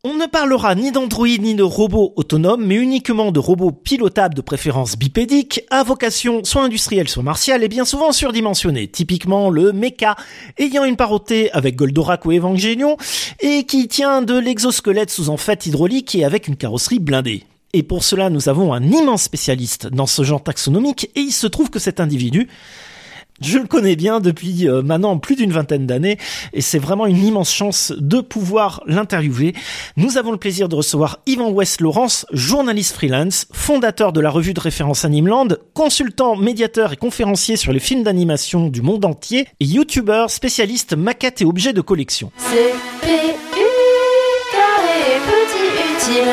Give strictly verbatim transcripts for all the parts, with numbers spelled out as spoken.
On ne parlera ni d'androïdes ni de robots autonomes, mais uniquement de robots pilotables de préférence bipédiques, à vocation soit industrielle soit martiale et bien souvent surdimensionnés. Typiquement le mecha, ayant une parenté avec Goldorak ou Evangelion, et qui tient de l'exosquelette sous en fait hydraulique et avec une carrosserie blindée. Et pour cela, nous avons un immense spécialiste dans ce genre taxonomique, et il se trouve que cet individu, je le connais bien depuis euh, maintenant plus d'une vingtaine d'années et c'est vraiment une immense chance de pouvoir l'interviewer. Nous avons le plaisir de recevoir Yvan Ouest-Laurence, journaliste freelance, fondateur de la revue de référence Animeland, consultant, médiateur et conférencier sur les films d'animation du monde entier et youtubeur spécialiste maquettes et objets de collection. C P U carré petit utile.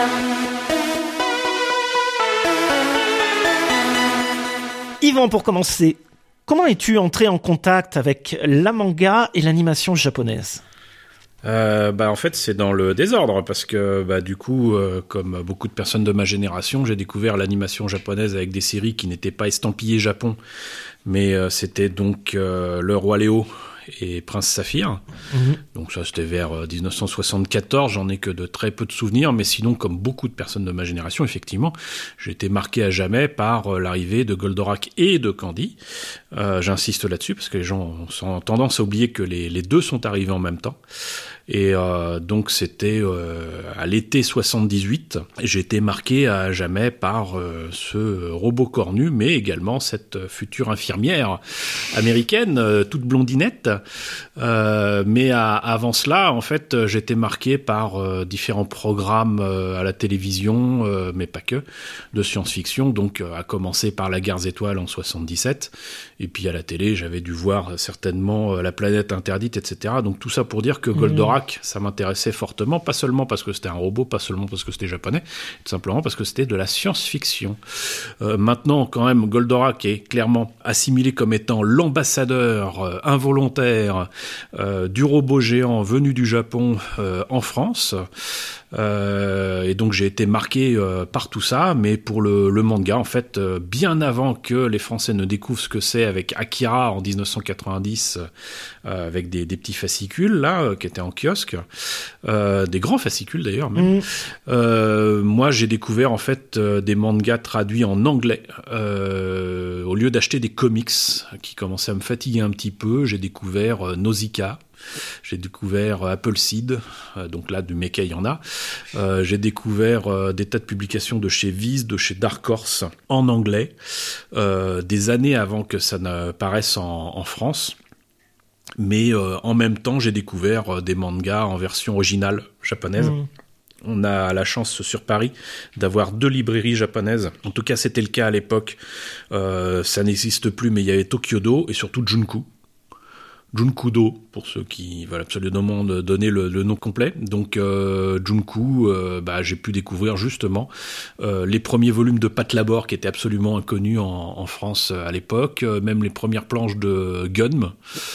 Yvan, pour commencer, comment es-tu entré en contact avec la manga et l'animation japonaise ? Euh, bah en fait c'est dans le désordre parce que bah du coup euh, comme beaucoup de personnes de ma génération j'ai découvert l'animation japonaise avec des séries qui n'étaient pas estampillées Japon mais euh, c'était donc euh, Le Roi Léo et Prince Saphir. Mmh. Donc ça c'était vers euh, dix-neuf cent soixante-quatorze, j'en ai que de très peu de souvenirs, mais sinon comme beaucoup de personnes de ma génération, effectivement, j'ai été marqué à jamais par euh, l'arrivée de Goldorak et de Candy. Euh, j'insiste là-dessus parce que les gens ont tendance à oublier que les, les deux sont arrivés en même temps. Et euh, donc c'était euh, à l'été soixante-dix-huit, j'ai été marqué à jamais par euh, ce robot cornu, mais également cette future infirmière américaine, euh, toute blondinette. Euh, mais à, avant cela, en fait, j'étais marqué par euh, différents programmes euh, à la télévision, euh, mais pas que, de science-fiction. Donc, euh, à commencer par La Guerre des Étoiles en soixante-dix-sept, et puis à la télé, j'avais dû voir certainement euh, La Planète Interdite, et cetera. Donc tout ça pour dire que Goldorak, mmh. ça m'intéressait fortement, pas seulement parce que c'était un robot, pas seulement parce que c'était japonais, tout simplement parce que c'était de la science-fiction. Euh, maintenant, quand même, Goldorak est clairement assimilé comme étant l'ambassadeur euh, involontaire euh, du robot géant venu du Japon euh, en France. Euh, et donc j'ai été marqué euh, par tout ça, mais pour le, le manga, en fait, euh, bien avant que les Français ne découvrent ce que c'est avec Akira en dix-neuf cent quatre-vingt-dix, euh, avec des, des petits fascicules là, euh, qui étaient en kiosque, euh, des grands fascicules d'ailleurs même. Mmh. Euh, moi j'ai découvert en fait euh, des mangas traduits en anglais, euh, au lieu d'acheter des comics qui commençaient à me fatiguer un petit peu. J'ai découvert euh, Nausicaa. J'ai découvert Appleseed, euh, donc là du mecha il y en a. Euh, j'ai découvert euh, des tas de publications de chez Viz, de chez Dark Horse en anglais, euh, des années avant que ça ne paraisse en, en France. Mais euh, en même temps, j'ai découvert euh, des mangas en version originale japonaise. Mmh. On a la chance sur Paris d'avoir deux librairies japonaises. En tout cas, c'était le cas à l'époque. Euh, ça n'existe plus, mais il y avait Tokyodo et surtout Junku. Junkudo, pour ceux qui veulent absolument donner le, le nom complet. Donc euh, Junku, euh, bah, j'ai pu découvrir justement euh, les premiers volumes de Pat Labor qui étaient absolument inconnus en, en France à l'époque, euh, même les premières planches de Gunm.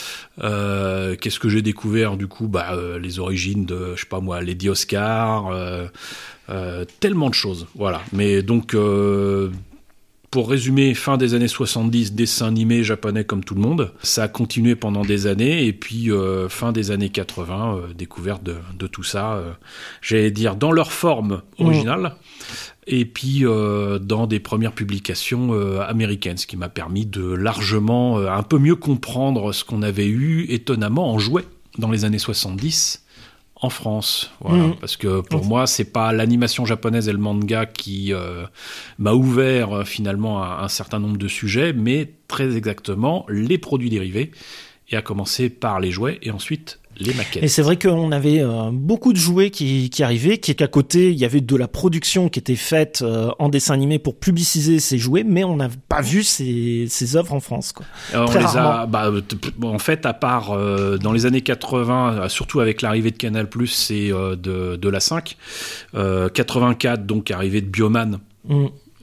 Euh, qu'est-ce que j'ai découvert du coup, bah, euh, les origines de, je sais pas moi, Lady Oscar, euh, euh, tellement de choses, voilà. Mais donc... Euh, Pour résumer, fin des années soixante-dix, dessin animé japonais comme tout le monde. Ça a continué pendant des années, et puis euh, fin des années quatre-vingts, euh, découverte de, de tout ça, euh, j'allais dire dans leur forme originale, mmh. et puis euh, dans des premières publications euh, américaines, ce qui m'a permis de largement, euh, un peu mieux comprendre ce qu'on avait eu étonnamment en jouet dans les années soixante-dix. En France, voilà, mmh. parce que pour mmh. moi, c'est pas l'animation japonaise et le manga qui euh, m'a ouvert euh, finalement à un certain nombre de sujets, mais très exactement les produits dérivés, et à commencer par les jouets et ensuite les maquettes. Et c'est vrai qu'on avait euh, beaucoup de jouets qui, qui arrivaient, qui qu'à côté, il y avait de la production qui était faite euh, en dessin animé pour publiciser ces jouets, mais on n'a pas vu ces, ces œuvres en France, quoi. Alors, Très on les rarement. a, bah, en fait, à part euh, dans les années quatre-vingts, surtout avec l'arrivée de Canal+, et euh, de, de la cinq, euh, quatre-vingt-quatre, donc arrivée de Bioman, mmh.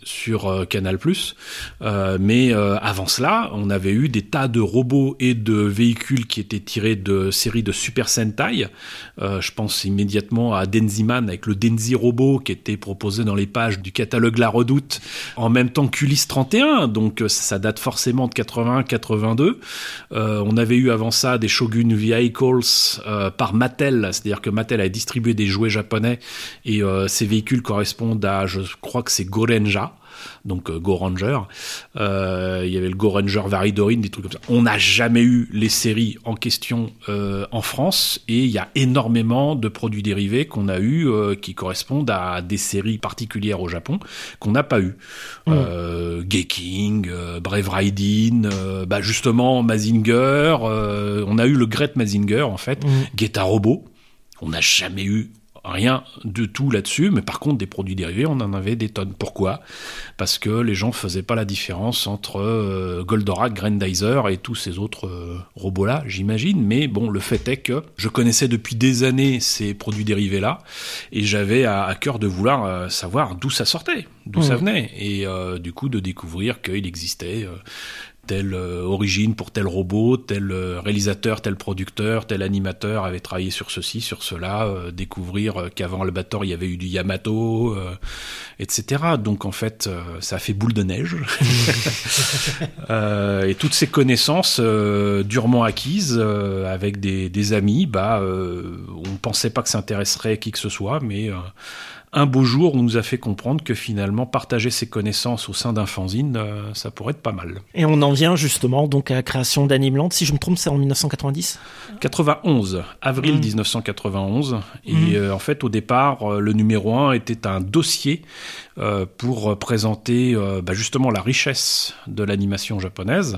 sur euh, Canal+. Euh, mais euh, avant cela, on avait eu des tas de robots et de véhicules qui étaient tirés de séries de Super Sentai. Euh, je pense immédiatement à Denziman avec le Denzi Robot qui était proposé dans les pages du catalogue La Redoute en même temps qu'Ulysse trente et un. Donc ça date forcément de quatre-vingt-un quatre-vingt-deux. Euh, on avait eu avant ça des Shogun Vehicles euh, par Mattel, c'est-à-dire que Mattel a distribué des jouets japonais et euh, ces véhicules correspondent à, je crois que c'est Gorenja. Donc euh, Go Ranger, euh, il y avait le Go Ranger Varidorine, des trucs comme ça. On n'a jamais eu les séries en question euh, en France, et il y a énormément de produits dérivés qu'on a eu euh, qui correspondent à des séries particulières au Japon qu'on n'a pas eu. Mmh. Euh, Geiking, euh, Brave Riding, euh, bah justement Mazinger, euh, on a eu le Great Mazinger en fait, mmh. Geta Robot, on n'a jamais eu rien de tout là-dessus, mais par contre des produits dérivés, on en avait des tonnes. Pourquoi ? Parce que les gens faisaient pas la différence entre euh, Goldorak, Grandizer et tous ces autres euh, robots-là, j'imagine. Mais bon, le fait est que je connaissais depuis des années ces produits dérivés-là, et j'avais à, à cœur de vouloir euh, savoir d'où ça sortait, d'où mmh. ça venait, et euh, du coup de découvrir qu'il existait euh, telle euh, origine pour tel robot, tel euh, réalisateur, tel producteur, tel animateur avait travaillé sur ceci, sur cela, euh, découvrir euh, qu'avant Albator il y avait eu du Yamato, euh, et cetera. Donc en fait, euh, ça a fait boule de neige. euh, et toutes ces connaissances euh, durement acquises euh, avec des, des amis, bah, euh, on pensait pas que ça intéresserait qui que ce soit, mais euh, un beau jour, on nous a fait comprendre que finalement, partager ses connaissances au sein d'un fanzine, euh, ça pourrait être pas mal. Et on en vient justement donc à la création d'Animeland. Si je me trompe, c'est en dix-neuf cent quatre-vingt-dix quatre-vingt-onze, avril mmh. dix-neuf cent quatre-vingt-onze. Et mmh. euh, en fait, au départ, euh, le numéro un était un dossier euh, pour présenter euh, bah, justement la richesse de l'animation japonaise.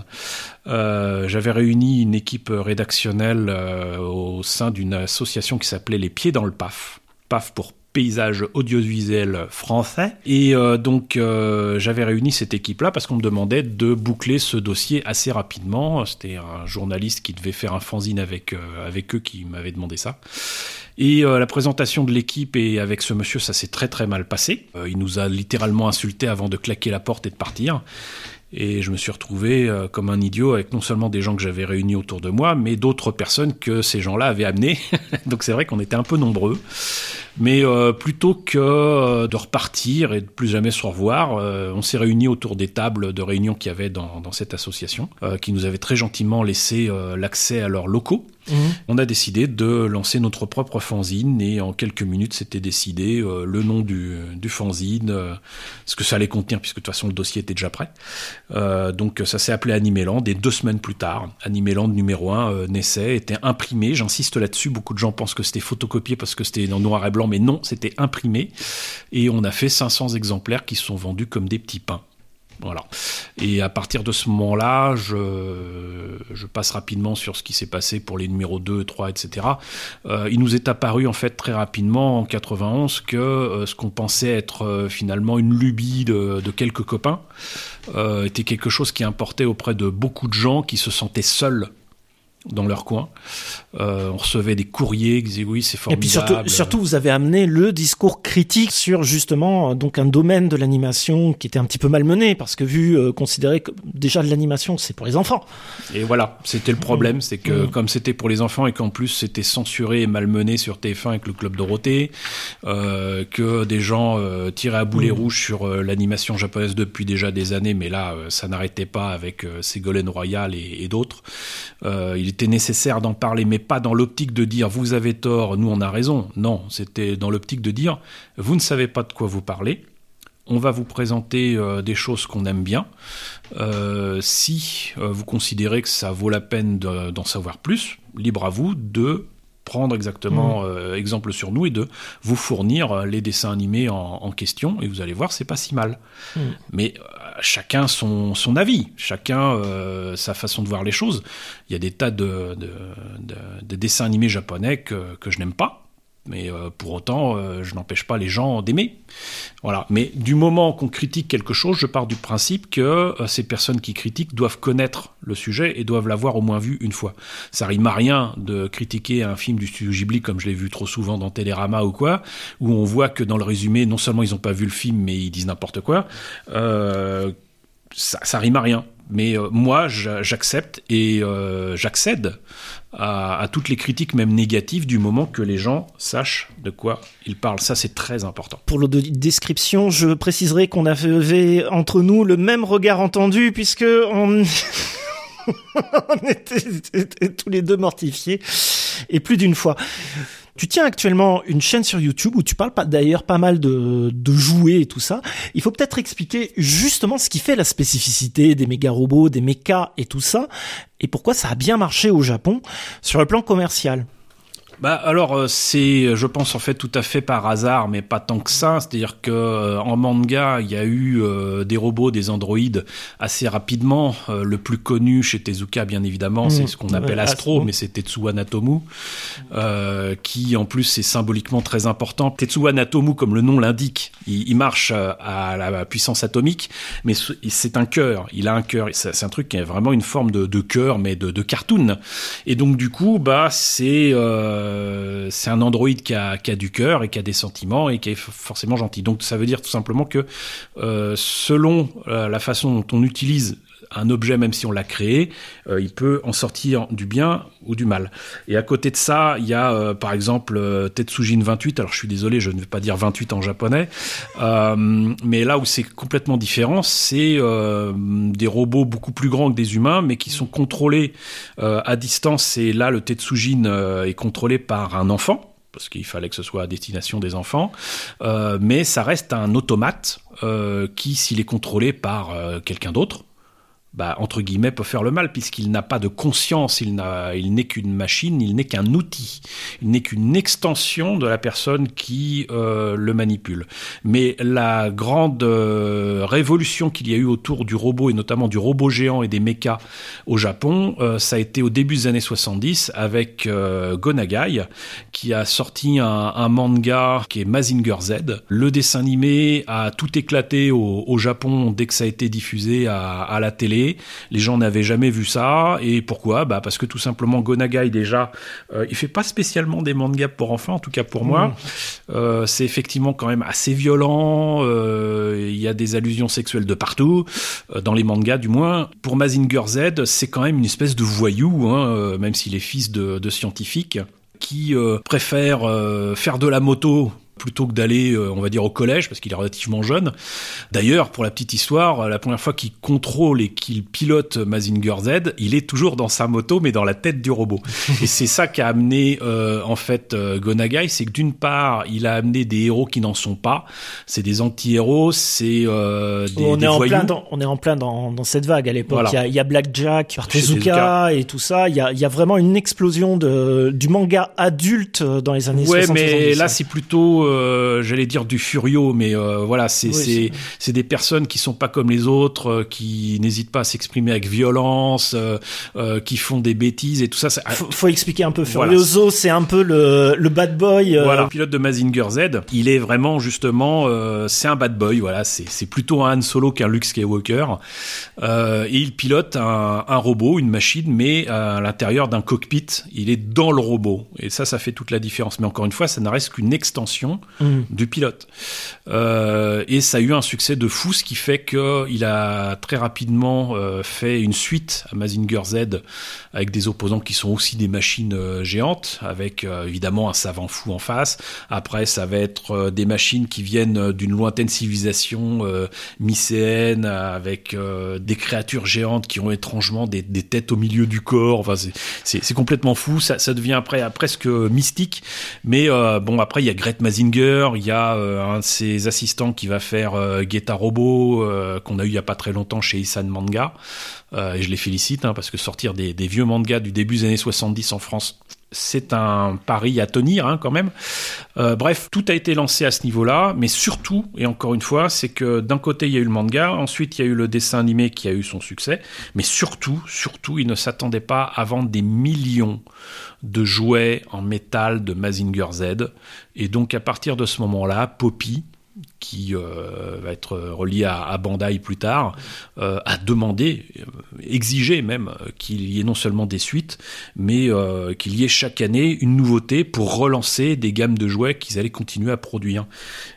Euh, j'avais réuni une équipe rédactionnelle euh, au sein d'une association qui s'appelait Les Pieds dans le P A F. P A F pour paysage audiovisuel français, et euh, donc euh, j'avais réuni cette équipe-là parce qu'on me demandait de boucler ce dossier assez rapidement. C'était un journaliste qui devait faire un fanzine avec, euh, avec eux qui m'avait demandé ça. Et euh, la présentation de l'équipe et avec ce monsieur, ça s'est très très mal passé. Euh, il nous a littéralement insultés avant de claquer la porte et de partir. Et je me suis retrouvé euh, comme un idiot avec non seulement des gens que j'avais réunis autour de moi, mais d'autres personnes que ces gens-là avaient amenées. Donc c'est vrai qu'on était un peu nombreux. Mais euh, plutôt que euh, de repartir et de plus jamais se revoir, euh, on s'est réunis autour des tables de réunion qu'il y avait dans, dans cette association, euh, qui nous avait très gentiment laissé euh, l'accès à leurs locaux. Mmh. On a décidé de lancer notre propre fanzine, et en quelques minutes, c'était décidé euh, le nom du, du fanzine, euh, ce que ça allait contenir, puisque de toute façon le dossier était déjà prêt. Euh, donc ça s'est appelé Animeland, et deux semaines plus tard, Animeland numéro un euh, naissait, était imprimé. J'insiste là-dessus, beaucoup de gens pensent que c'était photocopié parce que c'était en noir et blanc, mais non, c'était imprimé, et on a fait cinq cents exemplaires qui se sont vendus comme des petits pains. Voilà. Et à partir de ce moment-là, je, je passe rapidement sur ce qui s'est passé pour les numéros deux, trois, et cetera. Euh, il nous est apparu en fait très rapidement en quatre-vingt-onze que euh, ce qu'on pensait être euh, finalement une lubie de, de quelques copains euh, était quelque chose qui importait auprès de beaucoup de gens qui se sentaient seuls dans leur coin. Euh, on recevait des courriers qui disaient oui, c'est formidable. Et puis surtout, surtout, vous avez amené le discours critique sur justement donc un domaine de l'animation qui était un petit peu malmené, parce que vu euh, considéré que déjà de l'animation c'est pour les enfants. Et voilà, c'était le problème, c'est que mmh. comme c'était pour les enfants et qu'en plus c'était censuré et malmené sur T F un avec le Club Dorothée, euh, que des gens euh, tiraient à boulet mmh. rouge sur euh, l'animation japonaise depuis déjà des années, mais là euh, ça n'arrêtait pas avec euh, Ségolène Royal et, et d'autres. Euh, il était nécessaire d'en parler, mais pas dans l'optique de dire vous avez tort, nous on a raison. Non, c'était dans l'optique de dire vous ne savez pas de quoi vous parlez, on va vous présenter euh, des choses qu'on aime bien. Euh, si euh, vous considérez que ça vaut la peine de, d'en savoir plus, libre à vous de prendre exactement mmh. euh, exemple sur nous et de vous fournir les dessins animés en, en question, et vous allez voir, c'est pas si mal. Mmh. Mais euh, chacun son, son avis, chacun euh, sa façon de voir les choses. Il y a des tas de, de, de, de dessins animés japonais que, que je n'aime pas, Mais euh, pour autant, euh, je n'empêche pas les gens d'aimer. Voilà. Mais du moment qu'on critique quelque chose, je pars du principe que euh, ces personnes qui critiquent doivent connaître le sujet et doivent l'avoir au moins vu une fois. Ça rime à rien de critiquer un film du studio Ghibli, comme je l'ai vu trop souvent dans Télérama ou quoi, où on voit que dans le résumé, non seulement ils n'ont pas vu le film, mais ils disent n'importe quoi. Euh, ça, ça rime à rien. Mais euh, moi, j'accepte et euh, j'accède à, à toutes les critiques, même négatives, du moment que les gens sachent de quoi ils parlent. Ça, c'est très important. Pour la description, je préciserai qu'on avait entre nous le même regard entendu, puisque on, on était, était tous les deux mortifiés, et plus d'une fois. Tu tiens actuellement une chaîne sur YouTube où tu parles pas, d'ailleurs pas mal de, de jouets et tout ça. Il faut peut-être expliquer justement ce qui fait la spécificité des méga robots, des mechas et tout ça, et pourquoi ça a bien marché au Japon sur le plan commercial. Bah alors c'est, je pense en fait tout à fait par hasard, mais pas tant que ça. C'est-à-dire que euh, en manga, il y a eu euh, des robots, des androïdes assez rapidement. Euh, le plus connu chez Tezuka, bien évidemment, mmh. c'est ce qu'on appelle ouais, Astro, Astro, mais c'est Tetsuya Natomu, euh, qui en plus est symboliquement très important. Tetsuya Natomu, comme le nom l'indique, il, il marche à la puissance atomique, mais c'est un cœur. Il a un cœur. C'est un truc qui est vraiment une forme de, de cœur, mais de, de cartoon. Et donc du coup, bah c'est euh, Euh, c'est un androïde qui a, qui a du cœur et qui a des sentiments et qui est forcément gentil. Donc ça veut dire tout simplement que euh, selon euh, la façon dont on utilise un objet, même si on l'a créé, euh, il peut en sortir du bien ou du mal. Et à côté de ça, il y a euh, par exemple euh, Tetsujin vingt-huit, alors je suis désolé, je ne vais pas dire vingt-huit en japonais, euh, mais là où c'est complètement différent, c'est euh, des robots beaucoup plus grands que des humains, mais qui sont contrôlés euh, à distance, et là le Tetsujin euh, est contrôlé par un enfant, parce qu'il fallait que ce soit à destination des enfants, euh, mais ça reste un automate euh, qui, s'il est contrôlé par euh, quelqu'un d'autre, bah, entre guillemets, peut faire le mal, puisqu'il n'a pas de conscience, il, n'a, il n'est qu'une machine, il n'est qu'un outil, il n'est qu'une extension de la personne qui euh, le manipule. Mais la grande euh, révolution qu'il y a eu autour du robot, et notamment du robot géant et des mechas au Japon, euh, ça a été au début des années soixante-dix, avec euh, Go Nagai, qui a sorti un, un manga qui est Mazinger Z. Le dessin animé a tout éclaté au, au Japon dès que ça a été diffusé à, à la télé. Les gens n'avaient jamais vu ça. Et pourquoi ? Bah parce que tout simplement Go Nagai, déjà, euh, il fait pas spécialement des mangas pour enfants, en tout cas pour moi. Mmh. Euh, c'est effectivement quand même assez violent. Euh, il y a des allusions sexuelles de partout, euh, dans les mangas du moins. Pour Mazinger Z, c'est quand même une espèce de voyou, hein, euh, même s'il est fils de, de scientifique, qui euh, préfère euh, faire de la moto plutôt que d'aller, euh, on va dire, au collège, parce qu'il est relativement jeune. D'ailleurs, pour la petite histoire, la première fois qu'il contrôle et qu'il pilote Mazinger Z, il est toujours dans sa moto, mais dans la tête du robot. Et c'est ça qui a amené, euh, en fait, euh, Go Nagai, c'est que d'une part, il a amené des héros qui n'en sont pas. C'est des anti-héros, c'est euh, des, on des est en voyous. plein dans, on est en plein dans, dans cette vague à l'époque. Voilà. Il y a, il y a Blackjack, Tezuka et tout ça. Il y a, il y a vraiment une explosion de, du manga adulte dans les années ouais, soixante. Ouais, mais soixante-dix. là, c'est plutôt... Euh, j'allais dire du furio, mais euh, voilà, c'est, oui, c'est, c'est... c'est des personnes qui sont pas comme les autres, euh, qui n'hésitent pas à s'exprimer avec violence, euh, euh, qui font des bêtises et tout ça. ça... Faut, faut expliquer un peu. Furioso, voilà. C'est un peu le, le bad boy. Euh... Voilà, le pilote de Mazinger Z, il est vraiment justement, euh, c'est un bad boy. Voilà, c'est, c'est plutôt un Han Solo qu'un Luke Skywalker. Euh, et il pilote un, un robot, une machine, mais à l'intérieur d'un cockpit. Il est dans le robot, et ça, ça fait toute la différence. Mais encore une fois, ça ne reste qu'une extension. Mmh. Du pilote. Euh, et ça a eu un succès de fou, ce qui fait qu'il a très rapidement euh, fait une suite à Mazinger Z avec des opposants qui sont aussi des machines euh, géantes, avec euh, évidemment un savant fou en face. Après, ça va être euh, des machines qui viennent d'une lointaine civilisation euh, mycéenne, avec euh, des créatures géantes qui ont étrangement des, des têtes au milieu du corps. Enfin, c'est, c'est, c'est complètement fou. Ça, ça devient après presque mystique. Mais euh, bon, après, il y a Great Mazinger. Il y a euh, un de ses assistants qui va faire euh, Geta Robot, euh, qu'on a eu il n'y a pas très longtemps chez Isan Manga. euh, et je les félicite, hein, parce que sortir des, des vieux mangas du début des années soixante-dix en France, c'est un pari à tenir, hein, quand même. Euh, bref, tout a été lancé à ce niveau-là, mais surtout, et encore une fois, c'est que d'un côté, il y a eu le manga, ensuite, il y a eu le dessin animé qui a eu son succès, mais surtout, surtout, ils ne s'attendaient pas à vendre des millions de jouets en métal de Mazinger Z. Et donc, à partir de ce moment-là, Poppy, qui euh, va être relié à, à Bandai plus tard, euh, a demandé, euh, exigé même, euh, qu'il y ait non seulement des suites, mais euh, qu'il y ait chaque année une nouveauté pour relancer des gammes de jouets qu'ils allaient continuer à produire.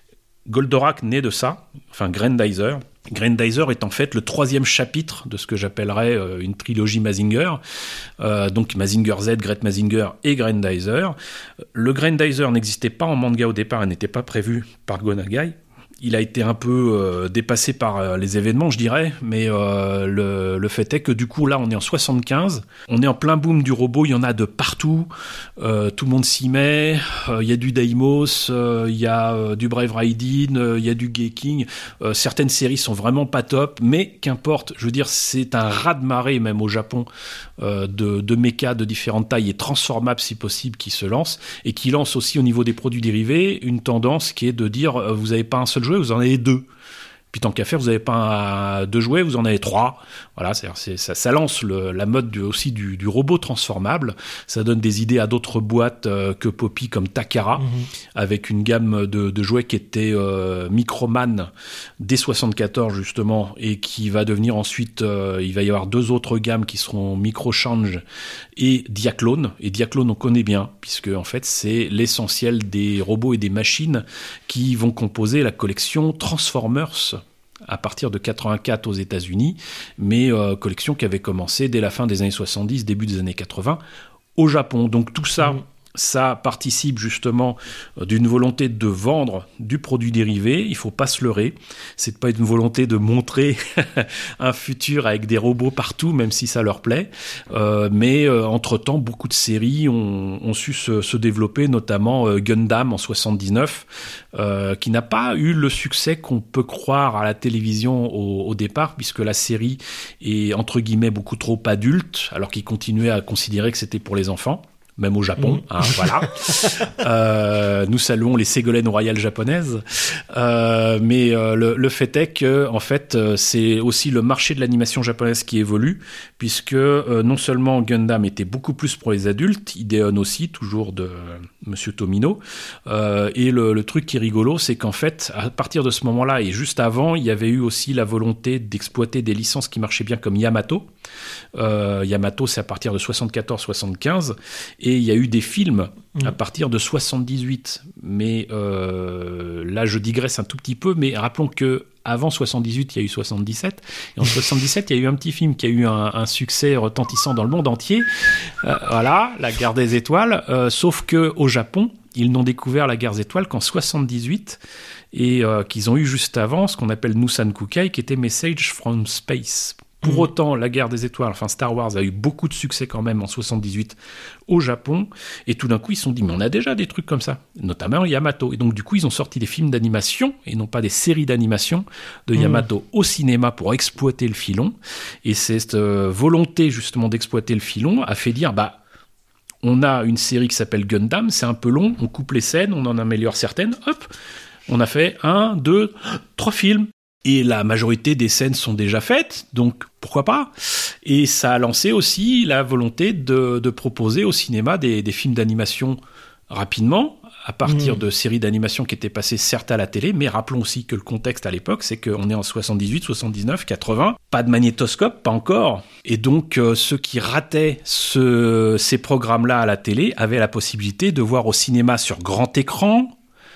Goldorak naît de ça, enfin Grandizer. Grandizer est en fait le troisième chapitre de ce que j'appellerais euh, une trilogie Mazinger. Euh, donc Mazinger Z, Great Mazinger et Grandizer. Le Grandizer n'existait pas en manga au départ, il n'était pas prévu par Go Nagai. Il a été un peu euh, dépassé par euh, les événements, je dirais, mais euh, le, le fait est que du coup, là, on est en soixante-quinze, on est en plein boom du robot, il y en a de partout, euh, tout le monde s'y met, euh, il y a du Deimos, euh, il y a euh, du Brave Riding, euh, il y a du Geiking, euh, certaines séries sont vraiment pas top, mais qu'importe, je veux dire, c'est un raz-de-marée, même au Japon, euh, de, de mechas de différentes tailles et transformables, si possible, qui se lancent, et qui lancent aussi au niveau des produits dérivés une tendance qui est de dire, euh, vous n'avez pas un seul vous en avez deux. Puis tant qu'à faire, vous n'avez pas un, deux jouets, vous en avez trois. Voilà, c'est-à-dire, c'est, ça, ça lance le, la mode du, aussi du, du robot transformable. Ça donne des idées à d'autres boîtes euh, que Poppy, comme Takara, mm-hmm. avec une gamme de, de jouets qui était euh, Microman dès soixante-quatorze justement, et qui va devenir ensuite, euh, il va y avoir deux autres gammes qui seront Microchange et Diaclone. Et Diaclone, on connaît bien, puisque en fait, c'est l'essentiel des robots et des machines qui vont composer la collection Transformers à partir de quatre-vingt-quatre aux États-Unis, mais euh, collection qui avait commencé dès la fin des années soixante-dix, début des années quatre-vingts au Japon. Donc tout ça, mmh. ça participe justement d'une volonté de vendre du produit dérivé. Il faut pas se leurrer. C'est pas une volonté de montrer un futur avec des robots partout, même si ça leur plaît. Euh, mais euh, entre-temps, beaucoup de séries ont, ont su se, se développer, notamment euh, Gundam en soixante-dix-neuf, euh, qui n'a pas eu le succès qu'on peut croire à la télévision au, au départ, puisque la série est entre guillemets beaucoup trop adulte, alors qu'ils continuaient à considérer que c'était pour les enfants. Même au Japon, mmh. hein, voilà. euh, nous saluons les Ségolènes royales japonaises. Euh, mais euh, le, le fait est que, en fait, euh, c'est aussi le marché de l'animation japonaise qui évolue, puisque euh, non seulement Gundam était beaucoup plus pour les adultes, Ideon aussi, toujours de euh, Monsieur Tomino. Euh, et le, le truc qui est rigolo, c'est qu'en fait, à partir de ce moment-là et juste avant, il y avait eu aussi la volonté d'exploiter des licences qui marchaient bien, comme Yamato. Euh, Yamato, c'est à partir de soixante-quatorze soixante-quinze. Et il y a eu des films à partir de soixante-dix-huit, mais euh, là je digresse un tout petit peu, mais rappelons que avant soixante-dix-huit, il y a eu soixante-dix-sept, et en soixante-dix-sept, il y a eu un petit film qui a eu un, un succès retentissant dans le monde entier, euh, voilà, La Guerre des Étoiles, euh, sauf que au Japon, ils n'ont découvert La Guerre des Étoiles qu'en soixante-dix-huit, et euh, qu'ils ont eu juste avant ce qu'on appelle Nusan Kukai, qui était Message from Space. Pour mmh. autant, La Guerre des Étoiles, enfin Star Wars, a eu beaucoup de succès quand même en soixante-dix-huit au Japon. Et tout d'un coup, ils se sont dit, mais on a déjà des trucs comme ça, notamment Yamato. Et donc, du coup, ils ont sorti des films d'animation, et non pas des séries d'animation de mmh. Yamato au cinéma pour exploiter le filon. Et cette euh, volonté, justement, d'exploiter le filon a fait dire, bah, on a une série qui s'appelle Gundam, c'est un peu long, on coupe les scènes, on en améliore certaines, hop, on a fait un, deux, trois films. Et la majorité des scènes sont déjà faites, donc pourquoi pas ? Et ça a lancé aussi la volonté de, de proposer au cinéma des, des films d'animation rapidement, à partir mmh. de séries d'animation qui étaient passées certes à la télé, mais rappelons aussi que le contexte à l'époque, c'est qu'on est en soixante-dix-huit, soixante-dix-neuf, quatre-vingts, pas de magnétoscope, pas encore. Et donc, euh, ceux qui rataient ce, ces programmes-là à la télé avaient la possibilité de voir au cinéma sur grand écran,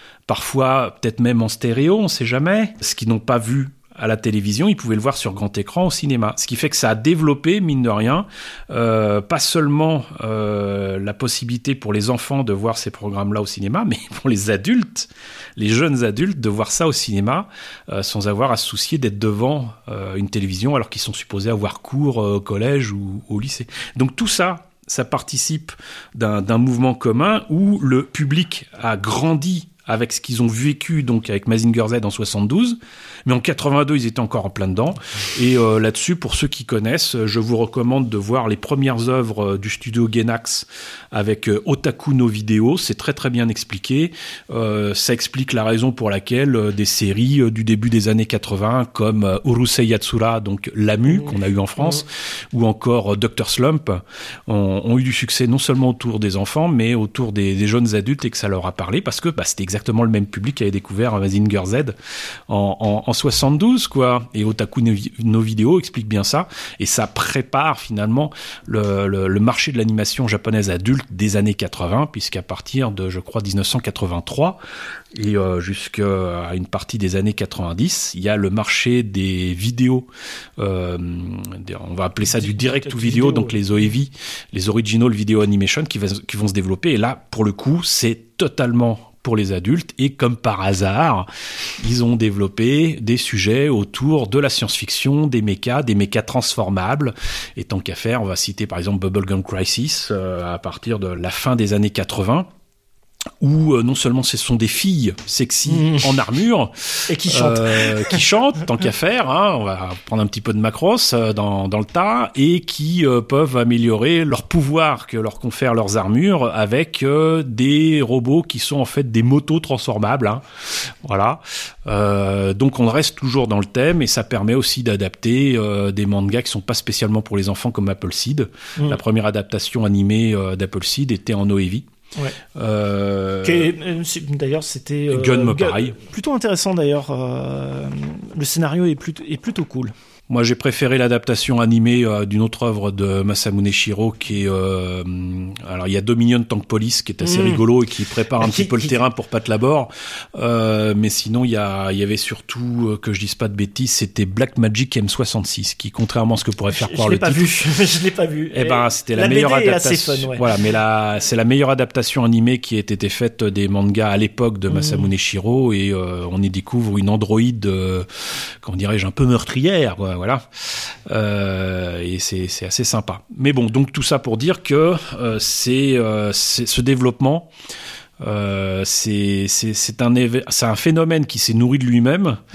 parfois peut-être même en stéréo, on ne sait jamais. Ce qu'ils n'ont pas vu à la télévision, ils pouvaient le voir sur grand écran au cinéma. Ce qui fait que ça a développé, mine de rien, euh, pas seulement euh, la possibilité pour les enfants de voir ces programmes-là au cinéma, mais pour les adultes, les jeunes adultes, de voir ça au cinéma euh, sans avoir à se soucier d'être devant euh, une télévision alors qu'ils sont supposés avoir cours euh, au collège ou au lycée. Donc tout ça, ça participe d'un, d'un mouvement commun où le public a grandi avec ce qu'ils ont vécu donc avec Mazinger Z en soixante-douze, mais en quatre-vingt-deux ils étaient encore en plein dedans. Et euh, là-dessus, pour ceux qui connaissent, je vous recommande de voir les premières œuvres du studio Gainax avec euh, Otaku no Video. C'est très très bien expliqué. Euh, ça explique la raison pour laquelle euh, des séries euh, du début des années quatre-vingts comme euh, Urusei Yatsura, donc Lamu, mmh. qu'on a eu en France, mmh. ou encore euh, docteur Slump ont, ont eu du succès non seulement autour des enfants, mais autour des, des jeunes adultes, et que ça leur a parlé parce que bah, c'était exactement le même public qui avait découvert Mazinger Z en, en, en soixante-douze, quoi. Et Otaku no Video explique bien ça, et ça prépare finalement le, le, le marché de l'animation japonaise adulte des années quatre-vingts, puisqu'à partir de, je crois, dix-neuf cent quatre-vingt-trois et euh, jusqu'à une partie des années quatre-vingt-dix, il y a le marché des vidéos, euh, des, on va appeler ça du direct to video, vidéo, donc ouais. les O E V, les Original Video Animation qui, va, qui vont se développer, et là, pour le coup, c'est totalement pour les adultes, et comme par hasard, ils ont développé des sujets autour de la science-fiction, des mechas, des mechas transformables, et tant qu'à faire, on va citer par exemple Bubblegum Crisis, euh, à partir de la fin des années quatre-vingts, où euh, non seulement ce sont des filles sexy mmh. en armure et qui chantent, euh, qui chantent tant qu'à faire, hein, on va prendre un petit peu de Macross euh, dans, dans le tas, et qui euh, peuvent améliorer leur pouvoir que leur confèrent leurs armures avec euh, des robots qui sont en fait des motos transformables, hein. Voilà. Euh, donc on reste toujours dans le thème, et ça permet aussi d'adapter euh, des mangas qui sont pas spécialement pour les enfants comme Appleseed. Mmh. La première adaptation animée euh, d'Appleseed était en O E V. Ouais. Euh... D'ailleurs, c'était euh, Gun, pareil. Plutôt intéressant d'ailleurs. Euh, le scénario est plutôt, est plutôt cool. Moi, j'ai préféré l'adaptation animée euh, d'une autre œuvre de Masamune Shirow qui est... Euh, alors, il y a Dominion Tank Police qui est assez mmh. rigolo et qui prépare un petit peu le terrain pour Pat Labor. Euh, mais sinon, il y, a, il y avait surtout, euh, que je dise pas de bêtises, c'était Black Magic M soixante-six qui, contrairement à ce que pourrait faire croire le titre... Je l'ai pas vu. Eh ben, c'était la, la meilleure adaptation. Fun, ouais. Voilà, mais la, c'est la meilleure adaptation animée qui a été faite des mangas à l'époque de Masamune mmh. Shirow, et euh, on y découvre une androïde, euh, comment dirais-je, un peu meurtrière, quoi. Voilà, euh, et c'est, c'est assez sympa. Mais bon, donc tout ça pour dire que euh, c'est, euh, c'est ce développement, euh, c'est, c'est, c'est, un éve- c'est un phénomène qui s'est nourri de lui-même, mmh.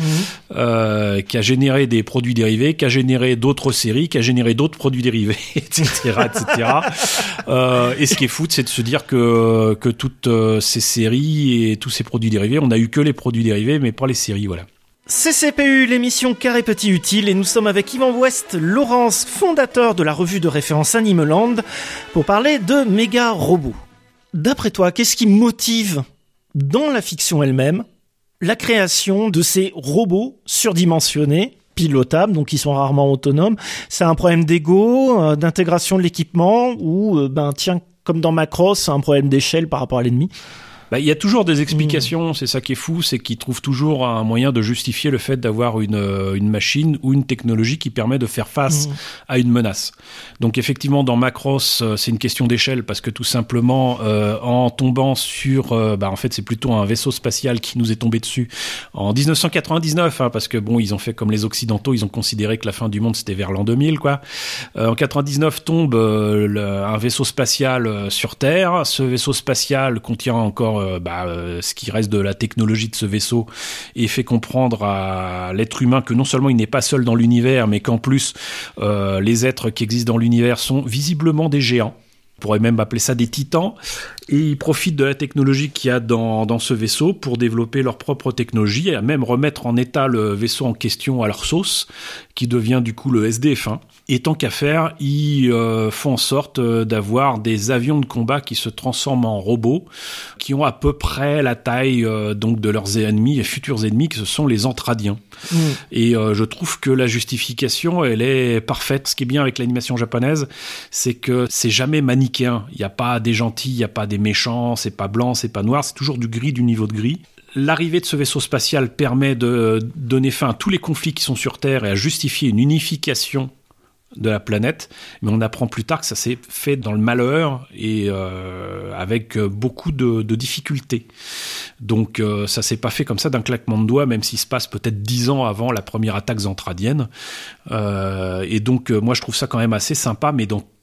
euh, qui a généré des produits dérivés, qui a généré d'autres séries, qui a généré d'autres produits dérivés, et cetera, et cetera. euh, et ce qui est fou, c'est de se dire que que toutes euh, ces séries et tous ces produits dérivés, on n'a eu que les produits dérivés, mais pas les séries, voilà. C C P U, l'émission Carré Petit Utile, et nous sommes avec Yvan West Laurence, fondateur de la revue de référence Animeland, pour parler de méga robots. D'après toi, qu'est-ce qui motive dans la fiction elle-même la création de ces robots surdimensionnés, pilotables, donc qui sont rarement autonomes? C'est un problème d'ego, euh, d'intégration de l'équipement, ou euh, ben tiens, comme dans Macross, c'est un problème d'échelle par rapport à l'ennemi? Bah, il y a toujours des explications, mmh. c'est ça qui est fou, c'est qu'ils trouvent toujours un moyen de justifier le fait d'avoir une, une machine ou une technologie qui permet de faire face mmh. à une menace. Donc effectivement, dans Macross, c'est une question d'échelle, parce que tout simplement, euh, en tombant sur, euh, bah, en fait, c'est plutôt un vaisseau spatial qui nous est tombé dessus en dix-neuf cent quatre-vingt-dix-neuf, hein, parce que bon, ils ont fait comme les Occidentaux, ils ont considéré que la fin du monde c'était vers l'an deux mille, quoi. Euh, en quatre-vingt-dix-neuf tombe euh, le, un vaisseau spatial euh, sur Terre. Ce vaisseau spatial contient encore Euh, bah, euh, ce qui reste de la technologie de ce vaisseau, et fait comprendre à l'être humain que non seulement il n'est pas seul dans l'univers, mais qu'en plus euh, les êtres qui existent dans l'univers sont visiblement des géants. On pourrait même appeler ça des titans, et ils profitent de la technologie qu'il y a dans, dans ce vaisseau pour développer leur propre technologie, et à même remettre en état le vaisseau en question à leur sauce, qui devient du coup le S D F un. Et tant qu'à faire, ils euh, font en sorte euh, d'avoir des avions de combat qui se transforment en robots, qui ont à peu près la taille euh, donc de leurs ennemis et futurs ennemis, que ce sont les Entradiens. Mmh. Et euh, je trouve que la justification, elle est parfaite. Ce qui est bien avec l'animation japonaise, c'est que c'est jamais manichéen. Il n'y a pas des gentils, il n'y a pas des méchants, c'est pas blanc, c'est pas noir, c'est toujours du gris, du niveau de gris. L'arrivée de ce vaisseau spatial permet de donner fin à tous les conflits qui sont sur Terre et à justifier une unification de la planète, mais on apprend plus tard que ça s'est fait dans le malheur et euh, avec beaucoup de, de difficultés. Donc euh, ça s'est pas fait comme ça d'un claquement de doigts, même s'il se passe peut-être dix ans avant la première attaque zentradienne. Euh, et donc euh, moi je trouve ça quand même assez sympa, mais dans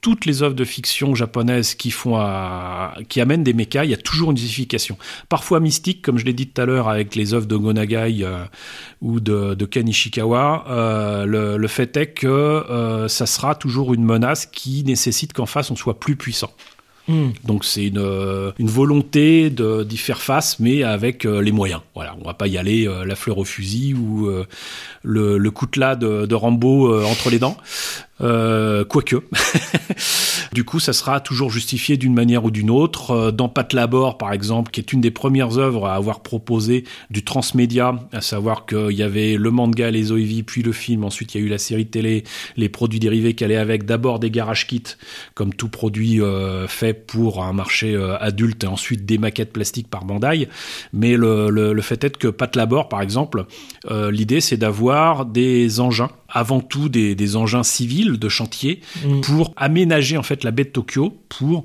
toutes les œuvres de fiction japonaises qui font à, qui amènent des mechas, il y a toujours une justification. Parfois mystique, comme je l'ai dit tout à l'heure avec les œuvres de Gonagai euh, ou de, de Ken Ishikawa. Euh, le, le fait est que euh, ça sera toujours une menace qui nécessite qu'en face on soit plus puissant. Mmh. Donc c'est une, euh, une volonté de, d'y faire face, mais avec euh, les moyens. Voilà, on va pas y aller euh, la fleur au fusil ou euh, le, le coutelas de, de Rambo euh, entre les dents. Euh, quoique. Du coup, ça sera toujours justifié d'une manière ou d'une autre. Dans Pat Labor, par exemple, qui est une des premières œuvres à avoir proposé du transmédia, à savoir qu'il y avait le manga, les O E V, puis le film. Ensuite, il y a eu la série télé, les produits dérivés qui allaient avec. D'abord des garage kits, comme tout produit euh, fait pour un marché euh, adulte, et ensuite des maquettes plastiques par Bandai. Mais le, le, le fait est que Pat Labor, par exemple, euh, l'idée, c'est d'avoir des engins, avant tout des, des engins civils de chantier, mmh. pour aménager en fait la baie de Tokyo, pour